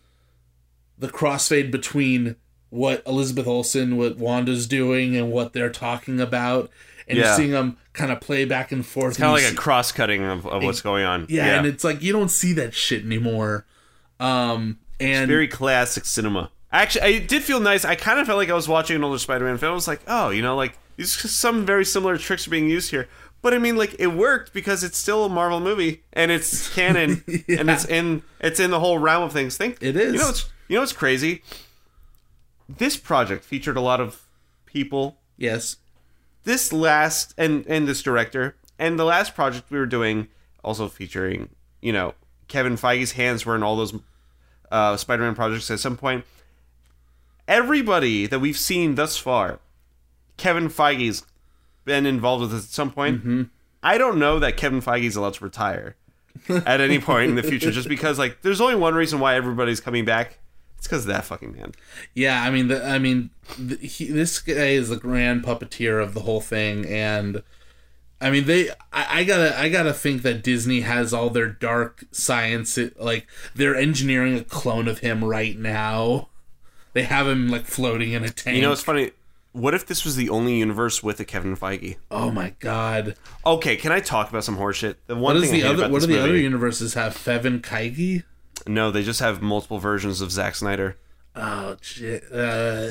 the crossfade between what Elizabeth Olsen, what Wanda's doing, and what they're talking about, and Yeah. you're seeing them kind of play back and forth. It's kind of like see, a cross-cutting of, of what's going on. yeah, Yeah, and it's like you don't see that shit anymore. Um, and it's very classic cinema. Actually, I did feel nice. I kind of felt like I was watching an older Spider-Man film. I was like, oh, you know, like, these some very similar tricks are being used here. But I mean, like, it worked because it's still a Marvel movie and it's canon Yeah. and it's in it's in the whole realm of things. Think It is. You know, it's you know what's crazy? This project featured a lot of people. yes, This last and and this director and the last project we were doing also featuring, you know, Kevin Feige's hands were in all those uh, Spider-Man projects at some point. Everybody that we've seen thus far, Kevin Feige's been involved with at some point. Mm-hmm. I don't know that Kevin Feige's allowed to retire at any point in the future, just because, like, there's only one reason why everybody's coming back. It's because of that fucking man. yeah. I mean, the, I mean, the, he, this guy is the grand puppeteer of the whole thing, and I mean, they. I, I gotta, I gotta think that Disney has all their dark science. Like, they're engineering a clone of him right now. They have him like floating in a tank. You know, it's funny. What if this was the only universe with a Kevin Feige? Oh my god. Okay, can I talk about some horseshit? The one What thing is I the hate other? about What do this the other movie- universes have? Fevin Feige? No, they just have multiple versions of Zack Snyder. Oh shit. Uh,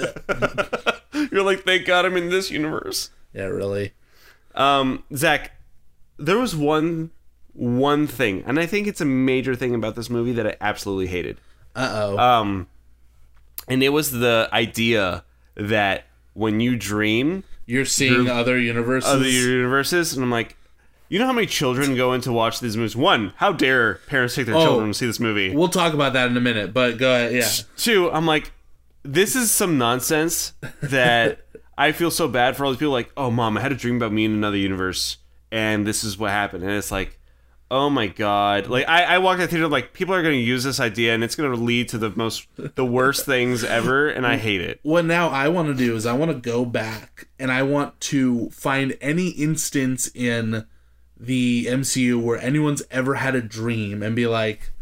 ugh. You're like, they got him in this universe. Yeah, really. Um, Zach, there was one one thing, and I think it's a major thing about this movie that I absolutely hated. Uh oh. Um, and it was the idea that when you dream You're seeing other universes. other universes, and I'm like, you know how many children go in to watch these movies? One, how dare parents take their Oh. children to see this movie? We'll talk about that in a minute, but go ahead. Yeah. Two, I'm like, this is some nonsense that I feel so bad for all these people. Like, oh, mom, I had a dream about me in another universe, and this is what happened. And it's like, oh my god! Like, I, I walked out the theater like, people are going to use this idea, and it's going to lead to the most, the worst things ever, and I hate it. What now I want to do is I want to go back and I want to find any instance in the M C U where anyone's ever had a dream and be like,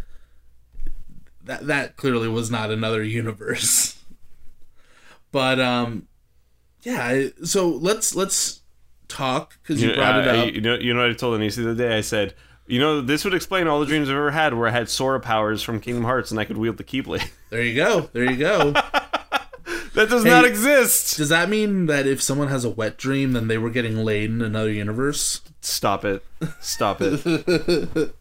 that that clearly was not another universe. But um, yeah. So let's let's talk because you You, brought uh, it up. you know, you know what I told Anissa the other day? I said, you know, this would explain all the dreams I've ever had where I had Sora powers from Kingdom Hearts and I could wield the Keyblade. There you go. There you go. That does Hey, not exist. Does that mean that if someone has a wet dream, then they were getting laid in another universe? Stop it. Stop it.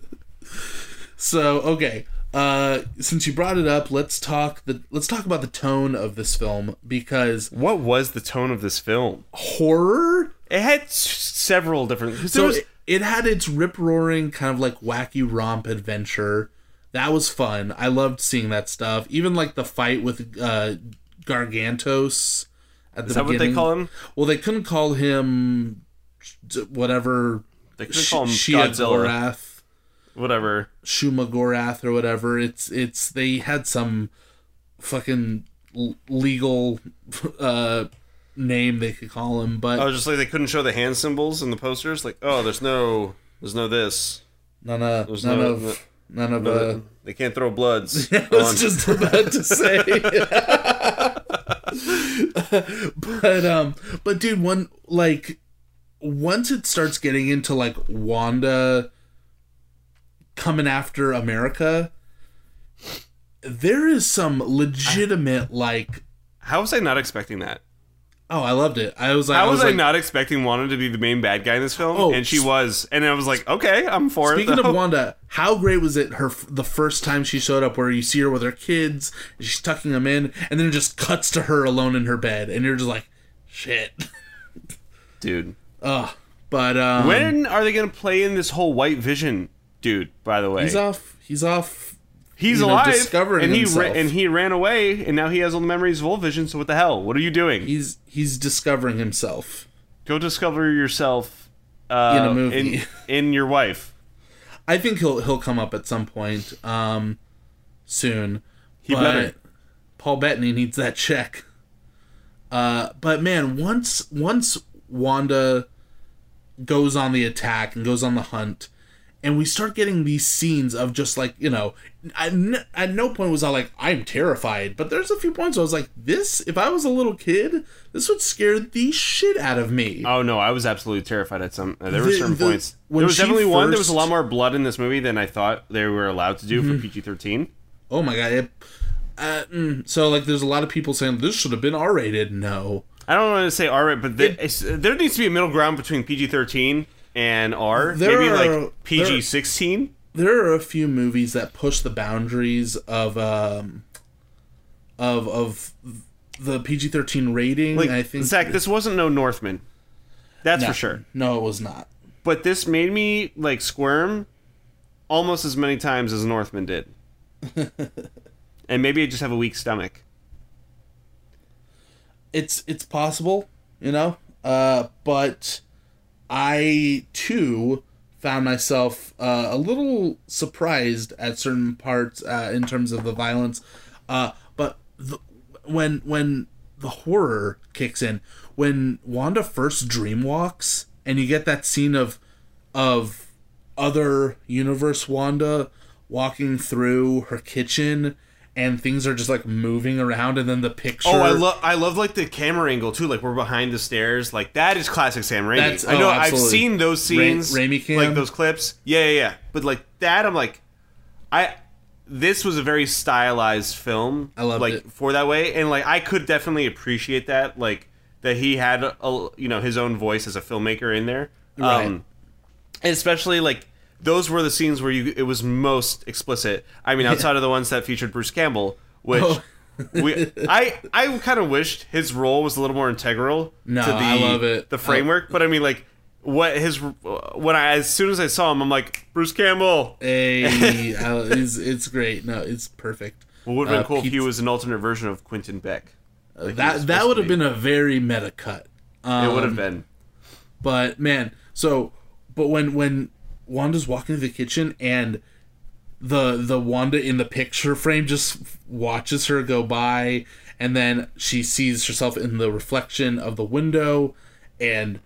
So okay, uh, since you brought it up, let's talk the let's talk about the tone of this film, because What was the tone of this film? horror. It had s- several different. 'cause So there was- it, it had its rip roaring kind of like wacky romp adventure. That was fun. I loved seeing that stuff. Even like the fight with uh, Gargantos at the is that what beginning. they call him? Well, they couldn't call him whatever. They could call him Shia Godzilla. Gorath. Whatever. Shuma Gorath or whatever. It's it's they had some fucking l- legal uh, name they could call him, but Oh, just like they couldn't show the hand symbols in the posters. Like, oh, there's no, there's no this. none of There's none no- of no- none of. No, Uh, they can't throw bloods. I was on- just about to say. but um, but dude, one like once it starts getting into like Wanda coming after America, there is some legitimate like. How was I not expecting that? Oh, I loved it. I was like, How I was was I like, not expecting Wanda to be the main bad guy in this film? Oh, and she s- was. And I was like, okay, I'm for Speaking it. of though. Wanda, how great was it her the first time she showed up, where you see her with her kids, and she's tucking them in, and then it just cuts to her alone in her bed, and you're just like, shit. dude. Ugh. But um, when are they gonna play in this whole White Vision dude? By the way, he's off. He's off. He's you know, alive, discovering and he himself. ra- and he ran away, and now he has all the memories of Old Vision. So what the hell? What are you doing? He's he's discovering himself. Go discover yourself uh, In a movie. in, in your wife. I think he'll he'll come up at some point um, soon. He but better. Paul Bettany needs that check. Uh, but man, once once Wanda goes on the attack and goes on the hunt, and we start getting these scenes of just like, you know, I, at no point was I like, I'm terrified. But there's a few points where I was like, this, if I was a little kid, this would scare the shit out of me. Oh no, I was absolutely terrified at some. Uh, there were The- certain the- points. when There was she definitely one. There was a first- lot more blood in this movie than I thought they were allowed to do Mm-hmm. for P G thirteen. Oh my god. It, uh, mm, so, like, there's a lot of people saying this should have been R rated. No. I don't want to say R, but there, it's, there needs to be a middle ground between P G thirteen and R. There Maybe are- like P G sixteen. There are a few movies that push the boundaries of um of of the P G thirteen rating. Like I think Zach, this wasn't no Northman. That's no, for sure. No, it was not. But this made me like squirm almost as many times as Northman did. And maybe I just have a weak stomach. It's it's possible, you know. Uh, but I too found myself uh, a little surprised at certain parts uh, in terms of the violence. Uh, but the, when when the horror kicks in, when Wanda first dreamwalks, and you get that scene of of other universe Wanda walking through her kitchen, and things are just like moving around, and then the picture. Oh, I love I love like the camera angle too. Like we're behind the stairs. Like that is classic Sam Raimi. That's- I know oh, I've absolutely. seen those scenes, Ra- Raimi cam? like those clips. Yeah, yeah, yeah. But like that, I'm like, I. This was a very stylized film. I loved like, it. for that way, and like I could definitely appreciate that. Like that he had a you know his own voice as a filmmaker in there. Right. Um, and especially like those were the scenes where you it was most explicit. I mean, outside of the ones that featured Bruce Campbell, which Oh. we I I kind of wished his role was a little more integral No, to the I love it. the framework. But I mean, like what his when I as soon as I saw him, I'm like Bruce Campbell. Hey, I- it's, it's great. No, it's perfect. Well, would have been Uh, cool if he Pete- was an alternate version of Quentin Beck. Like he was that supposed that to would have be. been a very meta cut. Um, It would have been. But man, so but when when Wanda's walking to the kitchen and the the Wanda in the picture frame just watches her go by, and then she sees herself in the reflection of the window, and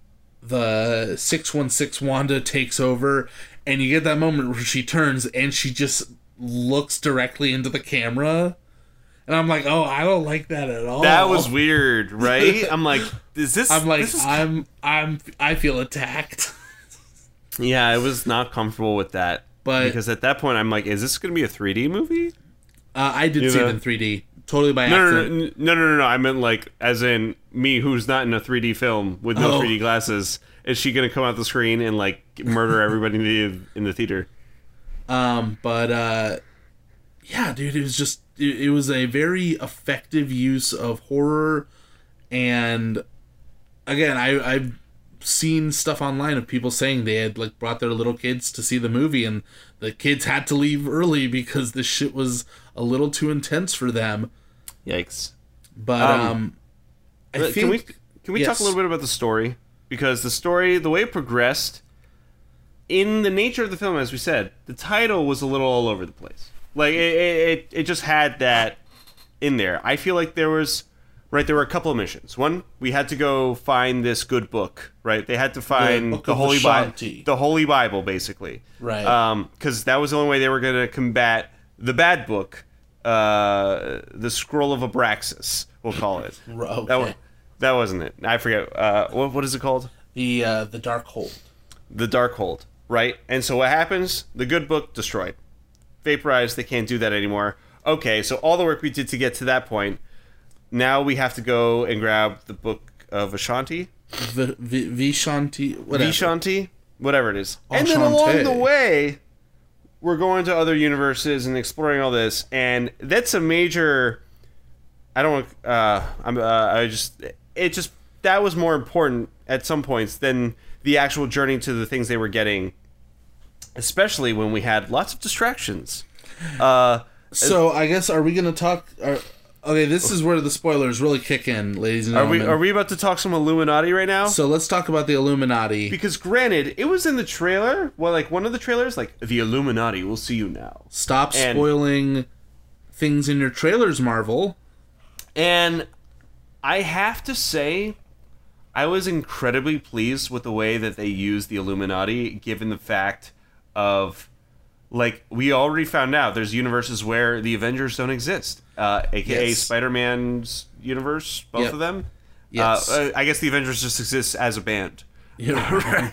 the six one six Wanda takes over, and you get that moment where she turns and she just looks directly into the camera. And I'm like, oh, I don't like that at all. That was weird, right? I'm like, is this? I'm like, this is- I'm, I'm, I feel attacked. yeah, I was not comfortable with that. But- because at that point, I'm like, is this going to be a three D movie? Uh, I did You see know? it in three D, totally by No, no, accident. no, no, no, no, no. I meant like, as in me, who's not in a three D film with no Oh. three D glasses. Is she going to come out the screen and like murder everybody in the in the theater? Um, but uh, yeah, dude, it was just it, it was a very effective use of horror, and again, I I've seen stuff online of people saying they had like brought their little kids to see the movie, and the kids had to leave early because this shit was a little too intense for them. Yikes! But Um, um, I Can think we can we talk yes. a little bit about the story? Because the story, the way it progressed, in the nature of the film, as we said, the title was a little all over the place. Like it, it, it, it just had that in there. I feel like there was, right, there were a couple of missions. One, we had to go find this good book, right? They had to find Book the, of Holy Bible, Ashanti. the Holy Bible, basically. Right. Um, because that was the only way they were going to combat the bad book, uh, the Scroll of Abraxas, we'll call it. Okay. That was, that wasn't it. I forget. Uh, what what is it called? the uh, the dark hold. The Darkhold, right? And so what happens? The good book destroyed, vaporized. They can't do that anymore. Okay, so all the work we did to get to that point, now we have to go and grab the book of Ashanti, V- v- Vishanti, whatever. Vishanti, whatever it is. And then along the way, we're going to other universes and exploring all this, and that's a major. I don't. Uh, I'm. Uh, I just. It just. that was more important at some points than the actual journey to the things they were getting, especially when we had lots of distractions. Uh, so I guess, are we going to talk... Are, okay, this is where the spoilers really kick in, ladies and are gentlemen. we Are we about to talk some Illuminati right now? So let's talk about the Illuminati. Because granted, it was in the trailer, well, like one of the trailers, like, the Illuminati will see you now. Stop and, spoiling things in your trailers, Marvel. And I have to say, I was incredibly pleased with the way that they used the Illuminati, given the fact of, like, we already found out there's universes where the Avengers don't exist, uh, aka yes. Spider-Man's universe, both yep. of them. Yes. Uh, I guess the Avengers just exists as a band. Yeah.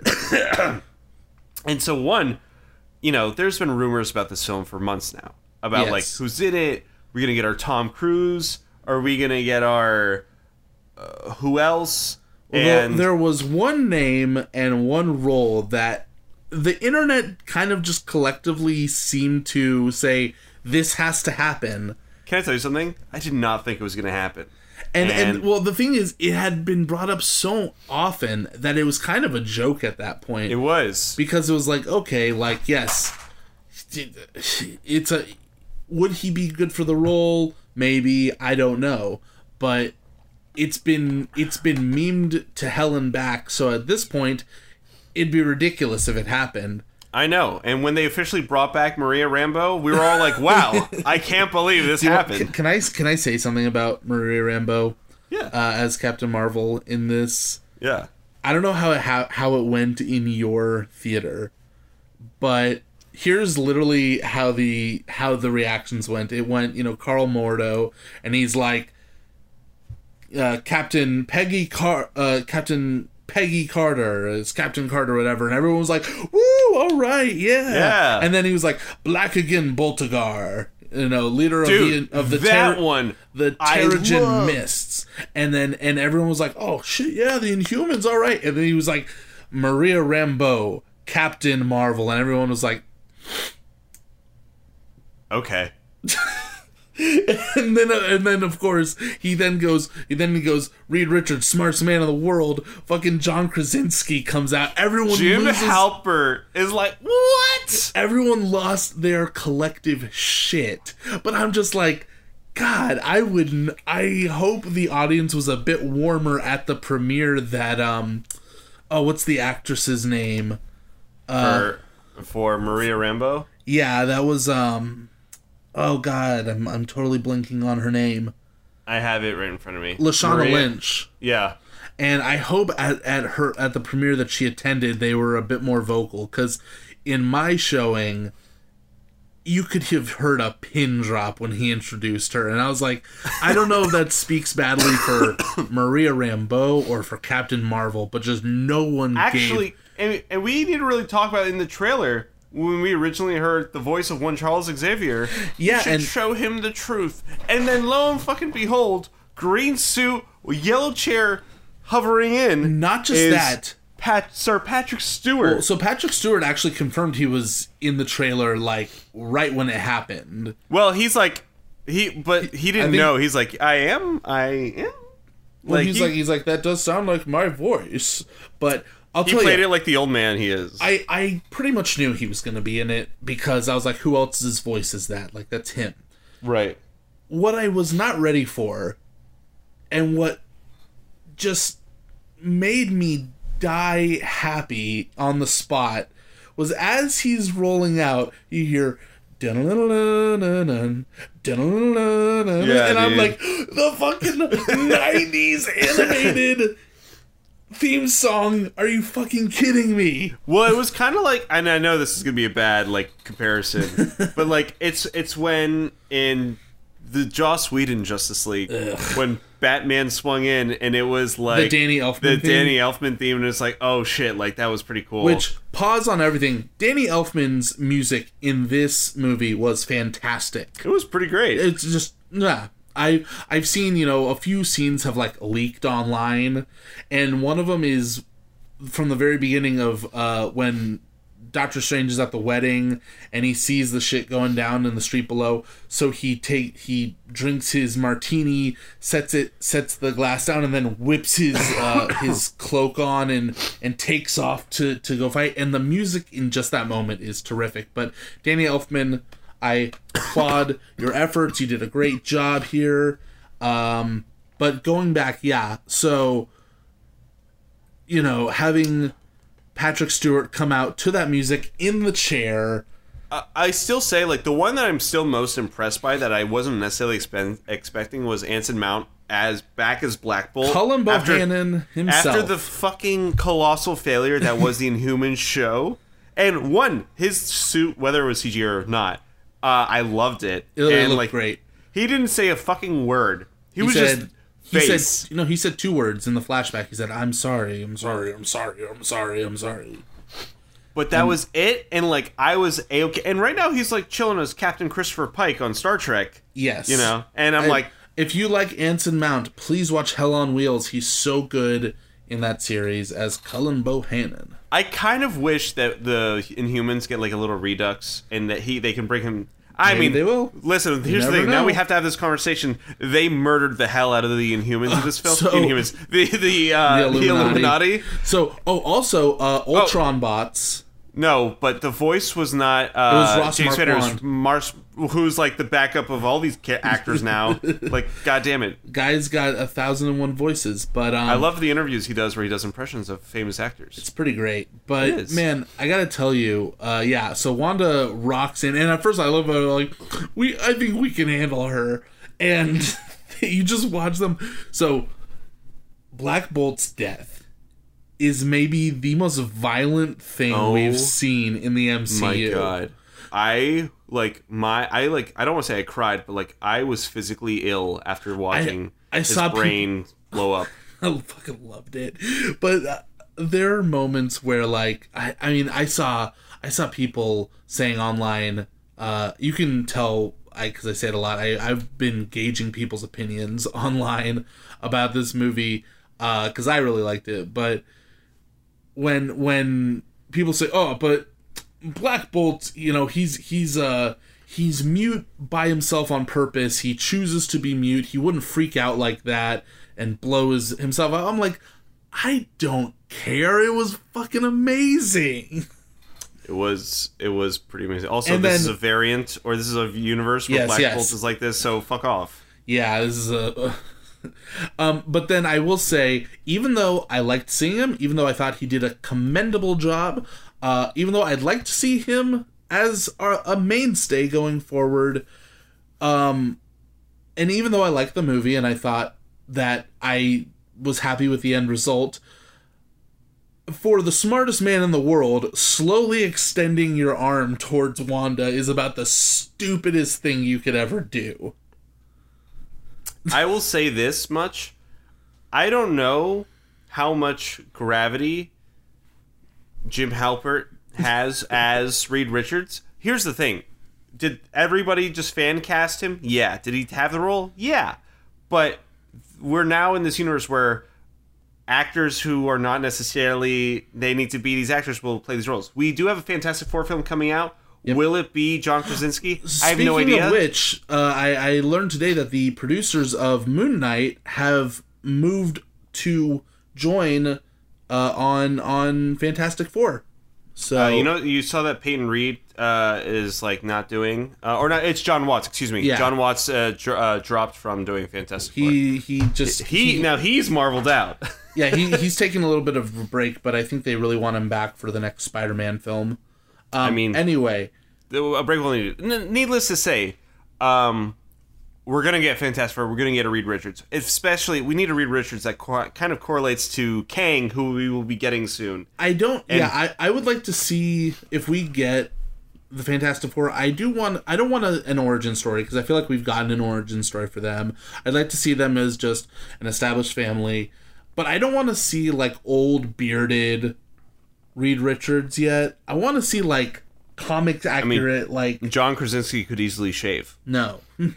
And so, one, you know, there's been rumors about this film for months now, about, yes. like, who's in it, we're going to get our Tom Cruise, are we going to get our... Uh, who else? Well, and there was one name and one role that the internet kind of just collectively seemed to say, this has to happen. Can I tell you something? I did not think it was going to happen. And, and and well, the thing is, it had been brought up so often that it was kind of a joke at that point. It was. Because it was like, okay, like, yes, it's a... Would he be good for the role? Maybe. I don't know. But it's been it's been memed to hell and back, so at this point, it'd be ridiculous if it happened. I know. And when they officially brought back Maria Rambeau, we were all like, wow, I can't believe this happened. Can, can I can I say something about Maria Rambeau? Yeah. Uh, as Captain Marvel in this? Yeah. I don't know how it, how, how it went in your theater, but here's literally how the how the reactions went. It went, you know, Carl Mordo, and he's like, uh, Captain Peggy Car uh, Captain Peggy Carter is Captain Carter, or whatever, and everyone was like, "Woo, all right, yeah." Yeah. And then he was like, "Black again, Boltagar." You know, leader Dude, of the of the that ter- one, the I Terrigen love. Mists, and then and everyone was like, "Oh shit, yeah, the Inhumans, all right." And then he was like, Maria Rambeau, Captain Marvel, and everyone was like, okay. and then uh, and then of course he then goes he then he goes Reed Richards, smartest man in the world. Fucking John Krasinski comes out. Everyone Jim loses, Halpert is like, what? Everyone lost their collective shit. But I'm just like, God, I would I hope the audience was a bit warmer at the premiere that um oh what's the actress's name? Uh, For for Maria Rambeau? Yeah, that was um oh God, I'm I'm totally blinking on her name. I have it right in front of me. Lashana Maria- Lynch. Yeah. And I hope at, at her at the premiere that she attended, they were a bit more vocal, because in my showing, you could have heard a pin drop when he introduced her, and I was like, I don't know if that speaks badly for Maria Rambeau or for Captain Marvel, but just no one Actually, gave... and, and we didn't really talk about it in the trailer. When we originally heard the voice of one Charles Xavier, Yeah, you should and- show him the truth. And then lo and fucking behold, green suit, yellow chair, hovering in. Not just is that. Pat, Sir Patrick Stewart. Well, so Patrick Stewart actually confirmed he was in the trailer, like, right when it happened. Well, he's like, he, but he didn't think- know. He's like, I am, I am. Well, Like, he's he- like, he's like, that does sound like my voice. But I'll He tell played you, it like the old man he is. I, I pretty much knew he was going to be in it, because I was like, who else's voice is that? Like, that's him. right. What I was not ready for, and what just made me die happy on the spot, was as he's rolling out, you hear dun-dun-dun-dun-dun, dun-dun-dun-dun-dun, Yeah, and I'm dude. like, the fucking nineties animated theme song. Are you fucking kidding me? Well, it was kind of like, and I know this is gonna be a bad like comparison, but like it's it's when in the Joss Whedon Justice League, when Batman swung in and it was like The Danny Elfman the theme? Danny Elfman theme, and it's like, oh shit, like that was pretty cool. Which, pause on everything, Danny Elfman's music in this movie was fantastic. it was pretty great. It's just, yeah. I, I've seen, you know, a few scenes have, like, leaked online, and one of them is from the very beginning of uh, when Doctor Strange is at the wedding and he sees the shit going down in the street below. So he take he drinks his martini, sets it sets the glass down, and then whips his uh, his cloak on and and takes off to to go fight. And the music in just that moment is terrific. But Danny Elfman, I applaud your efforts. You did a great job here. Um, but going back, yeah. So you know, having Patrick Stewart come out to that music in the chair. Uh, I still say, like, the one that I'm still most impressed by that I wasn't necessarily expe- expecting was Anson Mount as back as Black Bolt. Cullen Bohannon after, himself. After the fucking colossal failure that was the Inhumans show. And one, his suit, whether it was C G or not, uh, I loved it. It, it and, looked like, great. He didn't say a fucking word. He, He was said, just he face. said, you know, he said two words in the flashback. He said, "I'm sorry, I'm sorry, I'm sorry, I'm sorry, I'm sorry." But that was it, and, like, I was A-okay. And right now he's, like, chilling as Captain Christopher Pike on Star Trek. Yes. You know? And I'm I, like... If you like Anson Mount, please watch Hell on Wheels. He's so good in that series as Cullen Bohannon. I kind of wish that the Inhumans get, like, a little redux, and that he they can bring him... I Maybe mean, they will. Listen, here's the never thing. Now know. we have to have this conversation. They murdered the hell out of the Inhumans in this film. so- Inhumans. The, the, uh, The the Illuminati. Illuminati. So, oh, also, uh, Ultron bots. No, but the voice was not uh, It was Ross James Spader. It was Marquand. Mars, who's like the backup of all these ca- actors now. Like, goddamn it. Guy's got a thousand and one voices, but um, I love the interviews he does where he does impressions of famous actors. it's pretty great. But It is. man, I gotta tell you, uh, yeah. So Wanda rocks in, and at first I love her. Like, we, I think we can handle her, and you just watch them. So Black Bolt's death is maybe the most violent thing Oh, we've seen in the M C U. My God. I, like, my, I, like, I don't want to say I cried, but, like, I was physically ill after watching I his saw brain blow up. I fucking loved it. But uh, there are moments where, like, I, I mean, I saw, I saw people saying online, uh, you can tell, I, cause I say it a lot, I, I've been gauging people's opinions online about this movie, uh, cause I really liked it, but when, when people say, oh, but Black Bolt, you know, he's, he's, uh, he's mute by himself on purpose, he chooses to be mute, he wouldn't freak out like that, and blows himself out. I'm like, I don't care. It was fucking amazing. It was, it was pretty amazing. Also, And this then- is a variant, or this is a universe where Yes, Black yes. Bolt is like this, so fuck off. Yeah, this is a. um, but then I will say, even though I liked seeing him, even though I thought he did a commendable job, uh, even though I'd like to see him as a, a mainstay going forward, um, and even though I liked the movie and I thought that I was happy with the end result, for the smartest man in the world, slowly extending your arm towards Wanda is about the stupidest thing you could ever do. I will say this much. I don't know how much gravity Jim Halpert has as Reed Richards. Here's the thing. Did everybody just fan cast him? Yeah. Did he have the role? Yeah. But we're now in this universe where actors who are not necessarily, they need to be these actors will play these roles. We do have a Fantastic Four film coming out. Yep. Will it be John Krasinski? I have Speaking no idea. of which, uh, I, I learned today that the producers of Moon Knight have moved to join uh, on on Fantastic Four. So Uh, you know, you saw that Peyton Reed uh, is like not doing, uh, or not. It's John Watts. Excuse me. Yeah. John Watts uh, dr- uh, dropped from doing Fantastic Four. he he just He now he's marveled out. yeah he he's taking a little bit of a break, but I think they really want him back for the next Spider-Man film. Um, I mean- anyway, A break will need. N- needless to say, um, we're gonna get Fantastic Four. We're gonna get a Reed Richards. Especially, we need a Reed Richards that co- kind of correlates to Kang, who we will be getting soon. I don't. And- yeah, I, I would like to see if we get the Fantastic Four. I do want. I don't want a, an origin story because I feel like we've gotten an origin story for them. I'd like to see them as just an established family, but I don't want to see like old bearded Reed Richards yet. I want to see like comics accurate. like John Krasinski could easily shave. no,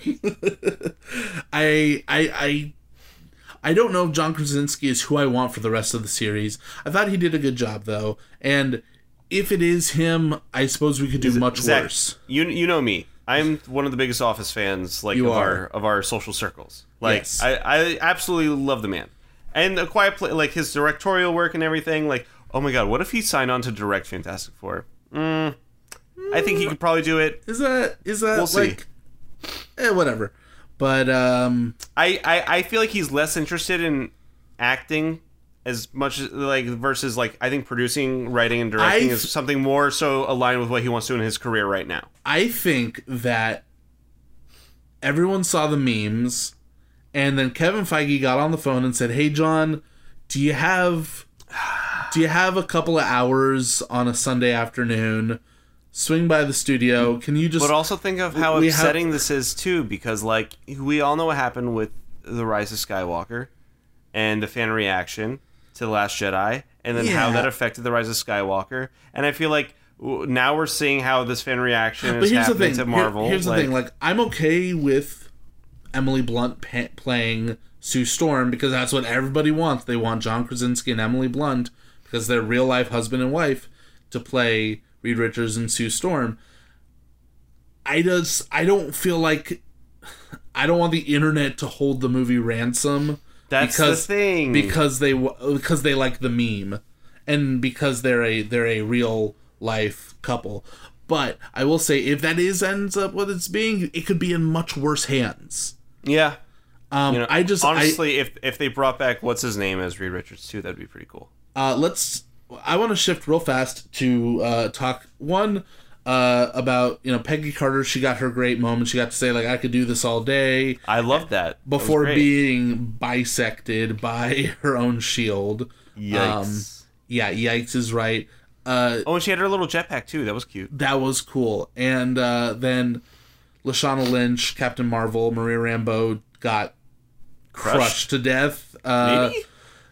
I I I. I don't know if John Krasinski is who I want for the rest of the series. I thought he did a good job, though. And if it is him, I suppose we could do much Zach, worse. You you know me. I'm one of the biggest Office fans, like You of are. our of our social circles. Like Yes. I, I absolutely love the man, and A Quiet Place, like his directorial work and everything. Like, oh my god, what if he signed on to direct Fantastic Four? Mm, I think he could probably do it. Is that is that We'll see. like eh, whatever. But um I, I, I feel like he's less interested in acting as much as like versus like I think producing, writing, and directing I is something more so aligned with what he wants to do in his career right now. I think that everyone saw the memes, and then Kevin Feige got on the phone and said, "Hey, John, do you have do you have a couple of hours on a Sunday afternoon? Swing by the studio. Can you just?" But also think of how We have- upsetting this is too, because like we all know what happened with the Rise of Skywalker and the fan reaction to The Last Jedi, and then how Yeah. that affected the Rise of Skywalker. And I feel like w- now we're seeing how this fan reaction But is here's the happening thing. to Here- Marvel. here's the like, thing. Like, I'm okay with Emily Blunt pa- playing Sue Storm because that's what everybody wants. They want John Krasinski and Emily Blunt because they're real life husband and wife to play Reed Richards and Sue Storm. I just I don't feel like I don't want the internet to hold the movie ransom. That's because, the thing. because they because they like the meme, and because they're a they're a real life couple. But I will say, if that is ends up what it's being, it could be in much worse hands. yeah. Um, You know, I just honestly, if if they brought back what's his name as Reed Richards too, that'd be pretty cool. I, uh, let's. I want to shift real fast to uh, talk one uh, about you know Peggy Carter. She got her great moment. She got to say like I could do this all day. I loved that. That was Before great. being bisected by her own shield. Yikes. Um, yeah, yikes is right. Uh, Oh, and she had her little jetpack too. That was cute. that was cool. And uh, then Lashana Lynch, Captain Marvel, Maria Rambeau got crushed, Crushed? to death. Uh, Maybe?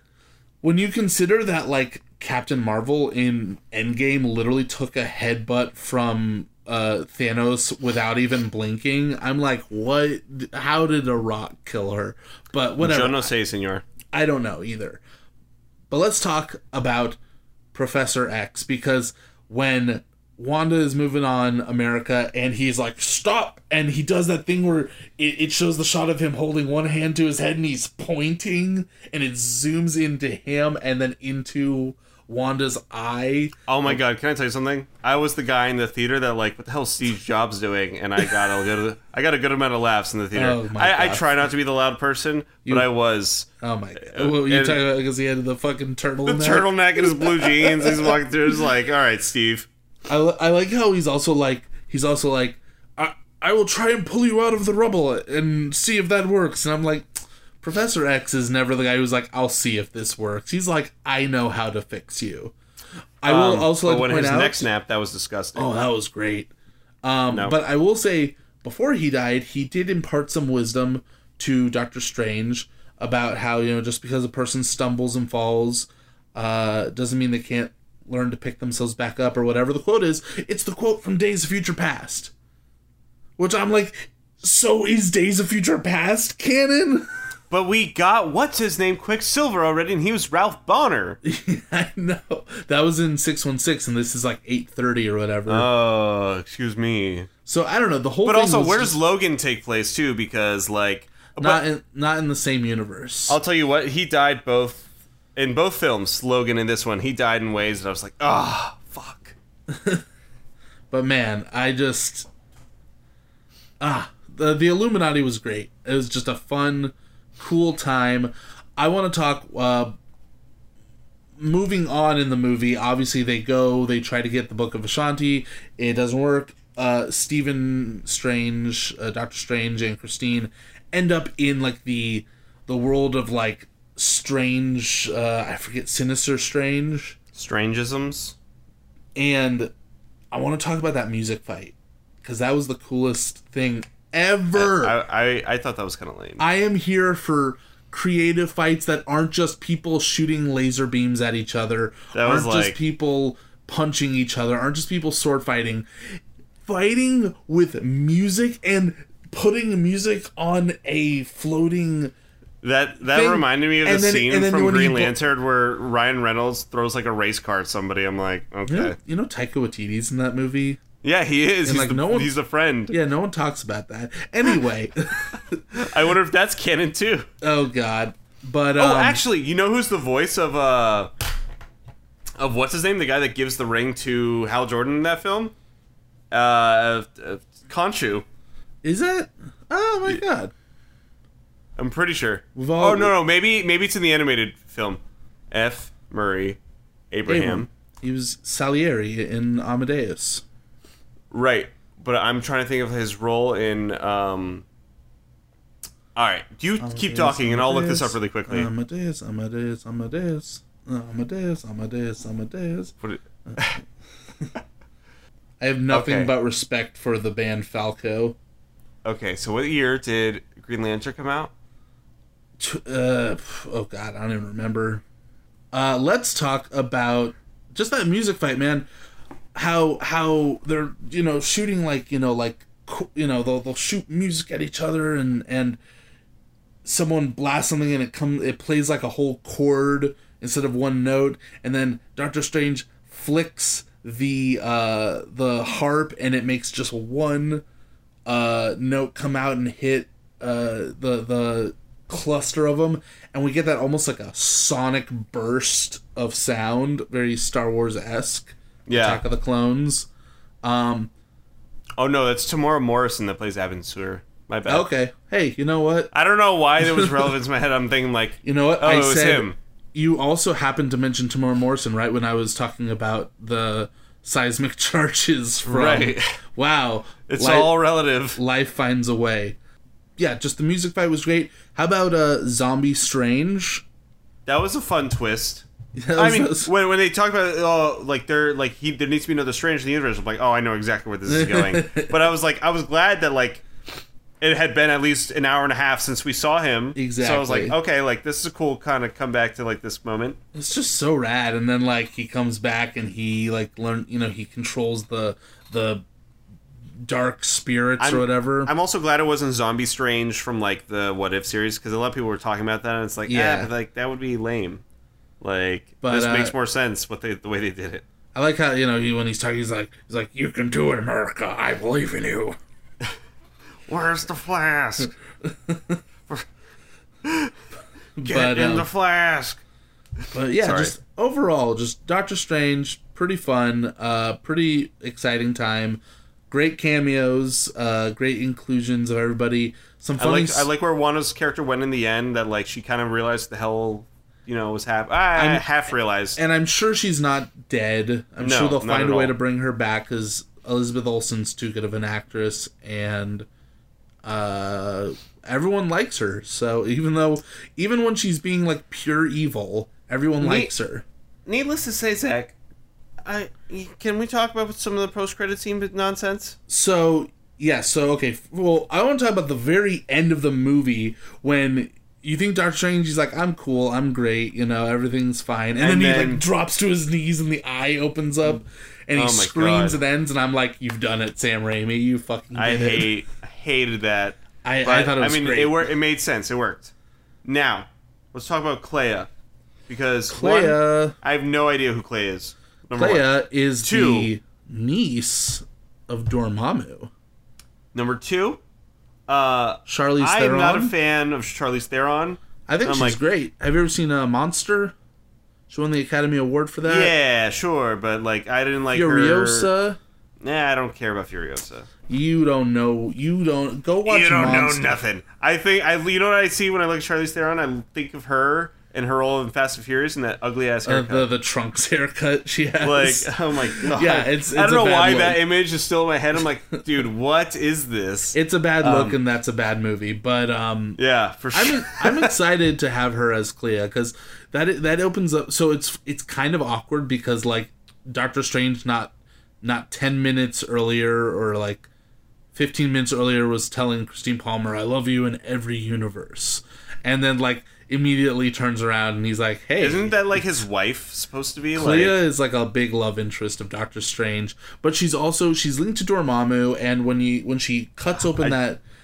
when you consider that, like, Captain Marvel in Endgame literally took a headbutt from uh, Thanos without even blinking, I'm like, what? How did a rock kill her? But whatever. Yo no sé, senor. I don't know either. But let's talk about Professor X, because when Wanda is moving on America and he's like, stop! And he does that thing where it, it shows the shot of him holding one hand to his head and he's pointing, and it zooms into him and then into Wanda's eye. Oh my god, can I tell you something? I was the guy in the theater that like, what the hell is Steve Jobs doing? And I got a good, I got a good amount of laughs in the theater. Oh my I, I God. try not to be the loud person, You- but I was. Oh my god. Well, you and- talking about because he had the fucking turtleneck? The turtleneck and his blue jeans. He's walking through. He's like, all right, Steve. I, li- I like how he's also like he's also like I I will try and pull you out of the rubble and see if that works. And I'm like, Professor X is never the guy who's like, I'll see if this works. He's like, I know how to fix you. I will Um, also but like to when point his out. neck snapped, that was disgusting. Oh, that was great. Um, No. But I will say, before he died, he did impart some wisdom to Doctor Strange about how, you know, just because a person stumbles and falls uh, doesn't mean they can't learn to pick themselves back up, or whatever the quote is. It's the quote from Days of Future Past. Which I'm like, so is Days of Future Past canon? But we got what's his name, Quicksilver already, and he was Ralph Bonner. I know. That was in six one six, and this is like eight thirty or whatever. Oh, excuse me. so I don't know. The whole But thing also, was where just does Logan take place too? Because like, not but in, not in the same universe. I'll tell you what, he died both in both films. Logan in this one, he died in ways that I was like, ah, fuck. But man, I just ah the the Illuminati was great. It was just a fun, cool time. I want to talk. Uh, moving on in the movie, obviously they go. They try to get the Book of Ashanti. It doesn't work. Uh, Stephen Strange, uh, Doctor Strange, and Christine end up in like the the world of like Strange. Uh, I forget, Sinister Strange. Strangeisms. And I want to talk about that music fight, because that was the coolest thing ever. I, I, I thought that was kind of lame. I am here for creative fights that aren't just people shooting laser beams at each other, That was aren't just like- people punching each other, aren't just people sword fighting. Fighting with music and putting music on a floating That that thing. reminded me of the And then- scene and then from when he Green bo- Lantern where Ryan Reynolds throws like a race car at somebody. I'm like, okay. You know, you know Taika Waititi's in that movie? Yeah, he is. And, He's, like, the, no one- he's the friend. Yeah, no one talks about that. Anyway. I wonder if that's canon too. Oh, God. But, Oh, um, actually, you know who's the voice of uh of what's his name? The guy that gives the ring to Hal Jordan in that film? Uh, uh Khonshu. is it? Oh, my God. I'm pretty sure. We've all- oh no, no, maybe maybe it's in the animated film. F. Murray Abraham. Abram. He was Salieri in Amadeus. Right, but I'm trying to think of his role in. Um... All right, you Amadeus, keep talking, and I'll look this Amadeus, up really quickly. Amadeus, Amadeus, Amadeus, Amadeus, Amadeus, Amadeus. What it- I have nothing Okay. but respect for the band Falco. okay, so what year did Green Lantern come out? T- Uh, oh God, I don't even remember. Uh, let's talk about just that music fight, man. How how they're you know shooting like you know like co- you know they'll they'll shoot music at each other and and someone blasts something and it comes it plays like a whole chord instead of one note, and then Doctor Strange flicks the uh the harp and it makes just one uh note come out and hit uh the the cluster of them, and we get that almost like a sonic burst of sound, very Star Wars-esque. Yeah. Attack of the Clones. Um Oh no, that's Tamora Morrison that plays Abin Sur. My bad. okay, hey, you know what? I don't know why there was relevance in my head. I'm thinking like, You know what? oh, I it was said him. you also happened to mention Tamora Morrison right when I was talking about the seismic charges from Right. Wow. It's Life, all relative. life finds a way. Yeah, just the music fight was great. How about uh Zombie Strange? That was a fun twist. That I was- mean, that was- when when they talk about oh, like they're like he there needs to be another Strange in the universe. I'm like, oh, I know exactly where this is going. But I was like, I was glad that like it had been at least an hour and a half since we saw him. So I was like, Exactly. okay, like this is a cool kind of comeback to like this moment. It's just so rad. And then like he comes back and he like learn you know he controls the the dark spirits I'm- or whatever. I'm also glad it wasn't Zombie Strange from like the What If series because a lot of people were talking about that and it's like, yeah, Yeah. but, like that would be lame. Like But, this uh, makes more sense what they the way they did it. I like how you know he, when he's talking, he's like he's like you can do it, America. I believe in you. Where's the flask? Get But, in um, the flask. But yeah, Sorry. just overall, just Doctor Strange, pretty fun, uh, pretty exciting time. Great cameos, uh, great inclusions of everybody. Some I funny. like I like where Wanda's character went in the end. That like she kind of realized the hell you know was happening. I I'm- half realized. and I'm sure she's not dead. I'm No, sure they'll not find at a way all. to bring her back because Elizabeth Olsen's too good of an actress, and uh, everyone likes her. So even though, even when she's being like pure evil, everyone Ne- likes her. Needless to say, Zach, I can we talk about some of the post credit scene nonsense? So yeah, so okay. f- Well, I want to talk about the very end of the movie when you think Doctor Strange, he's like, "I'm cool, I'm great, you know, everything's fine," and, And then, he then- like drops to his knees and the eye opens up, and he Oh my screams God. and ends, and I'm like, "You've done it, Sam Raimi. You fucking did I it." hate hated that. I, I But, thought it was I mean, great. it worked. It made sense. It worked. Now, let's talk about Clea, because Clea, one, I have no idea who Clea is. Number Clea one. is Two. the niece of Dormammu. Number two, uh, Charlize I'm Theron. not a fan of Charlize Theron. I think I'm she's like- great. Have you ever seen a Monster? She won the Academy Award for that. Yeah, sure, but like I didn't like her. Furiosa. Nah, I don't care about Furiosa. You don't know. You don't go watch. you don't Monster. know nothing. I think I. You know what I see when I look at Charlize Theron? I think of her and her role in Fast and Furious and that ugly ass Uh, haircut. the the trunks haircut she has. like, oh my god. Yeah, it's- I it's don't a know bad why look. that image is still in my head. I'm like, dude, what is this? it's a bad look, um, and that's a bad movie. But um, yeah, for sure. I'm I'm excited to have her as Clea because that that opens up. So it's it's kind of awkward because like Doctor Strange not not ten minutes earlier or like fifteen minutes earlier was telling Christine Palmer, "I love you in every universe," and then like immediately turns around and he's like, "Hey, Isn't that like his wife supposed to be? Clea like, is like a big love interest of Doctor Strange, but she's also she's linked to Dormammu, and when you when she cuts open I- that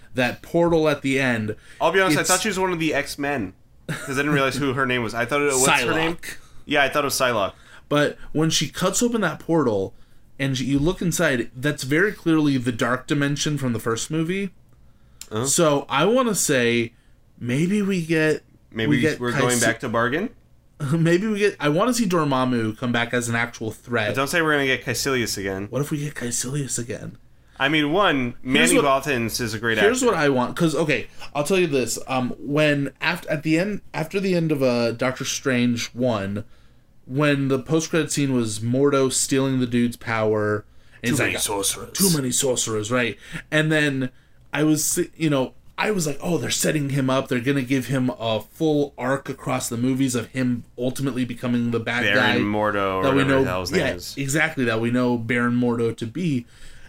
that portal at the end. I'll be honest, I thought she was one of the X-Men. Because I didn't realize who her name was. I thought it was... What's her name? Yeah, I thought it was Psylocke. But when she cuts open that portal, and you look inside, that's very clearly the dark dimension from the first movie. Uh-huh. So I want to say, maybe we get... Maybe we get we're Kais- going back to bargain? Maybe we get... I want to see Dormammu come back as an actual threat. But don't say we're going to get Caecilius again. What if we get Caecilius again? I mean, one, Manny Bothans is a great here's actor. Here's what I want, because, okay, I'll tell you this. Um, when, after, at the end, after the end of uh, Doctor Strange one, when the post-credit scene was Mordo stealing the dude's power... And too many like, sorcerers. Too many sorcerers, right. And then I was, you know... I was like, oh, they're setting him up. They're going to give him a full arc across the movies of him ultimately becoming the bad Baron guy. Baron Mordo, that or we know, the hell his name yeah, is. Exactly, that we know Baron Mordo to be.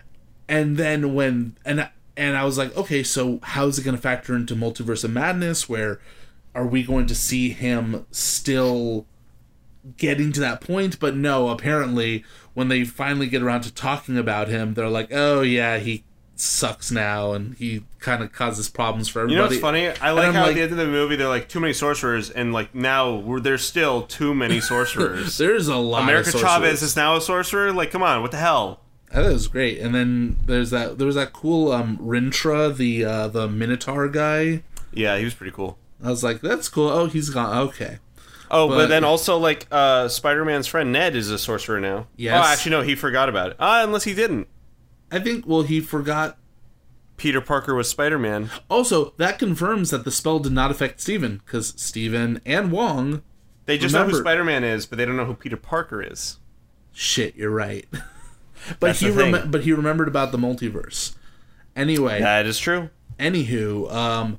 And then when... and and I was like, okay, so how's it going to factor into Multiverse of Madness? Where are we going to see him still getting to that point? But no, apparently, when they finally get around to talking about him, they're like, oh, yeah, he... sucks now, and he kind of causes problems for everybody. You know what's funny? I like how like, at the end of the movie they're like, too many sorcerers, and like now we're, there's still too many sorcerers. There's a lot America of sorcerers. Chavez is now a sorcerer? Like, come on, what the hell? I thought it was great. And then there's that there was that cool um Rintra, the uh, the Minotaur guy. Yeah, he was pretty cool. I was like, that's cool. Oh, he's gone. Okay. Oh, but, but then also, like, uh, Spider-Man's friend Ned is a sorcerer now. Yes. Oh, actually, no, he forgot about it. Ah, uh, unless he didn't. I think, well, he forgot. Peter Parker was Spider-Man. Also, that confirms that the spell did not affect Steven, because Steven and Wong... They just remember. know who Spider-Man is, but they don't know who Peter Parker is. Shit, you're right. but he rem- but he remembered about the multiverse. Anyway. That is true. Anywho, um...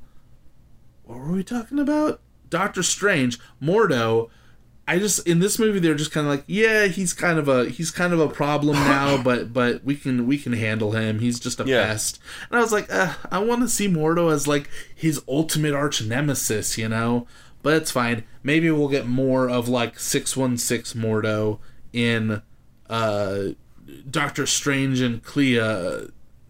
what were we talking about? Doctor Strange, Mordo... I just in this movie they're just kind of like, yeah, he's kind of a he's kind of a problem now, but but we can we can handle him. He's just a yeah. pest. And I was like, uh, I want to see Mordo as like his ultimate arch nemesis, you know. But it's fine. Maybe we'll get more of like six one six Mordo in uh, Doctor Strange and Clea,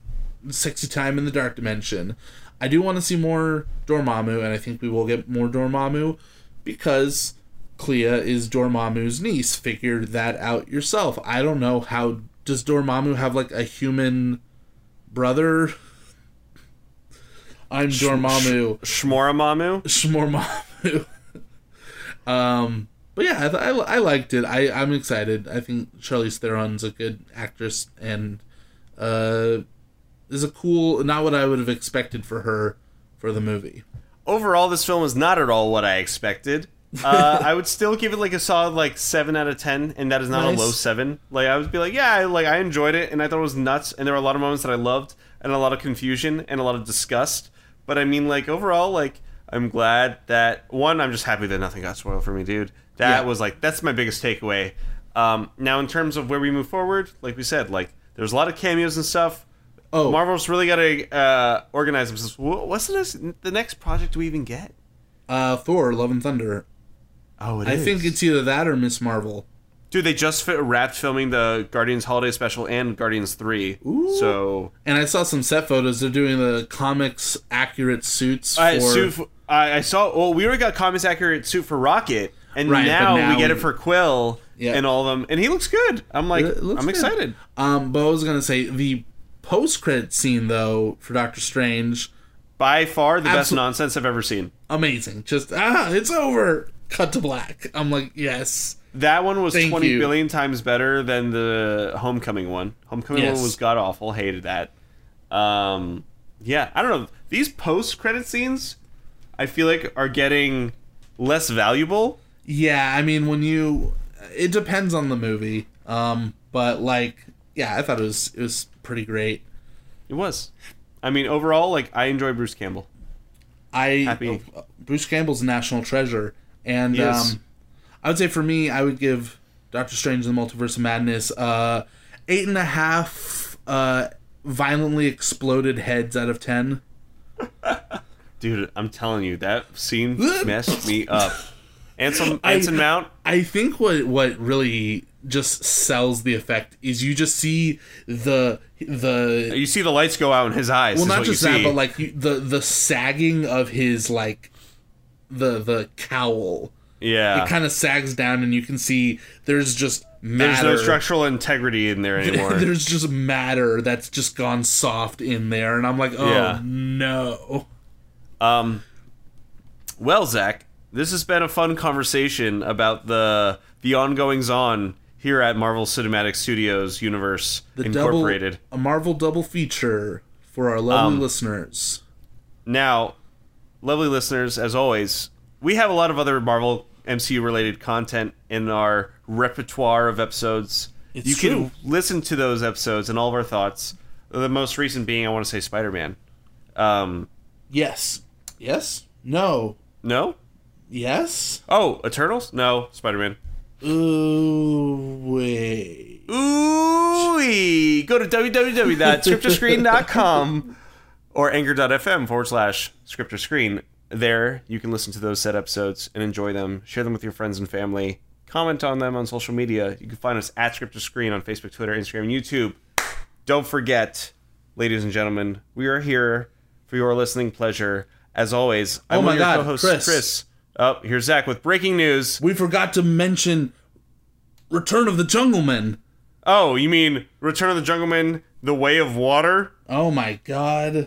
Sexy Time in the Dark Dimension. I do want to see more Dormammu, and I think we will get more Dormammu because Clea is Dormammu's niece. Figure that out yourself. I don't know how... Does Dormammu have, like, a human brother? I'm Dormammu. Sh- Shmoramamu? Shmoramamu. um, but yeah, I, th- I, I liked it. I, I'm excited. I think Charlize Theron's a good actress and uh, is a cool... Not what I would have expected for her for the movie. Overall, this film is not at all what I expected. uh, I would still give it like a solid like seven out of ten, and that is not nice. A low seven. Like I would be like, yeah, I, like I enjoyed it, and I thought it was nuts, and there were a lot of moments that I loved, and a lot of confusion, and a lot of disgust. But I mean, like overall, like I'm glad that one, I'm just happy that nothing got spoiled for me, dude. That yeah. was like that's my biggest takeaway. Um, now, in terms of where we move forward, like we said, like there's a lot of cameos and stuff. Oh, Marvel's really got to uh, organize themselves. What's the next, the next project we even get? Uh, Thor: Love and Thunder. Oh, it I is. think it's either that or Miss Marvel. Dude, they just fit, wrapped filming the Guardians Holiday Special and Guardians three. Ooh. So, and I saw some set photos. They're doing the comics accurate suits for. I, suit, I, I saw. Well, we already got comics accurate suit for Rocket, and right, now, now we get we, it for Quill yeah. and all of them, and he looks good. I'm like, I'm good. excited. Um, but I was gonna say the post-credit scene though for Doctor Strange, by far the absol- best nonsense I've ever seen. Amazing. Just ah, it's over. Cut to black. I'm like, yes. That one was Thank twenty you. billion times better than the Homecoming one. Homecoming yes. one was god awful. Hated that. Um, yeah, I don't know. These post credit scenes, I feel like, are getting less valuable. Yeah, I mean, when you, it depends on the movie. Um, but like, yeah, I thought it was it was pretty great. It was. I mean, overall, like, I enjoy Bruce Campbell. I Happy. Uh, Bruce Campbell's a national treasure. And um, I would say for me, I would give Doctor Strange and the Multiverse of Madness uh, eight and a half uh, violently exploded heads out of ten. Dude, I'm telling you, that scene messed me up. Anson, Anson I, Mount? I think what what really just sells the effect is you just see the the You see the lights go out in his eyes. well is not what just you that see. but like you, the the sagging of his like the the cowl. Yeah. It kind of sags down, and you can see there's just matter. There's no structural integrity in there anymore. There's just matter that's just gone soft in there, and I'm like, oh Yeah. no. Um. Well, Zach, this has been a fun conversation about the the ongoings on here at Marvel Cinematic Studios Universe The Incorporated. double, a Marvel double feature for our lovely Um, listeners. Now, lovely listeners, as always, we have a lot of other Marvel M C U related content in our repertoire of episodes. It's you true. can listen to those episodes and all of our thoughts. The most recent being, I want to say, Spider-Man. Um, Yes. Yes? No. no? Yes? Oh, Eternals? No, Spider-Man. Ooh, wait. Ooh, go to w w w dot script to screen dot com or anchor dot f m forward slash script to screen. There, you can listen to those set episodes and enjoy them. Share them with your friends and family. Comment on them on social media. You can find us at Script to Screen on Facebook, Twitter, Instagram, and YouTube. Don't forget, ladies and gentlemen, we are here for your listening pleasure. As always, I'm Oh one my of your God, co-hosts, Chris. Chris. Oh, here's Zach with breaking news. We forgot to mention Return of the Jungleman. Oh, you mean Return of the Jungleman, The Way of Water? Oh my god.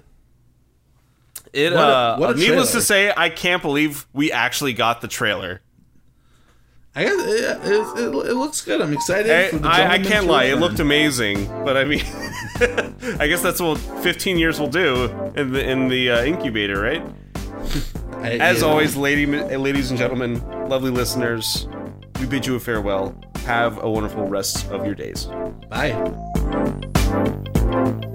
It, What a- uh, what a needless trailer. to say, I can't believe we actually got the trailer. I guess it, it, it, it looks good. I'm excited I, for the I, I Jungleman can't to lie, it return. looked amazing, but I mean, I guess that's what fifteen years will do in the in the uh, incubator, right? I- As yeah. always, lady, ladies and gentlemen, lovely listeners, we bid you a farewell. Have a wonderful rest of your days. Bye.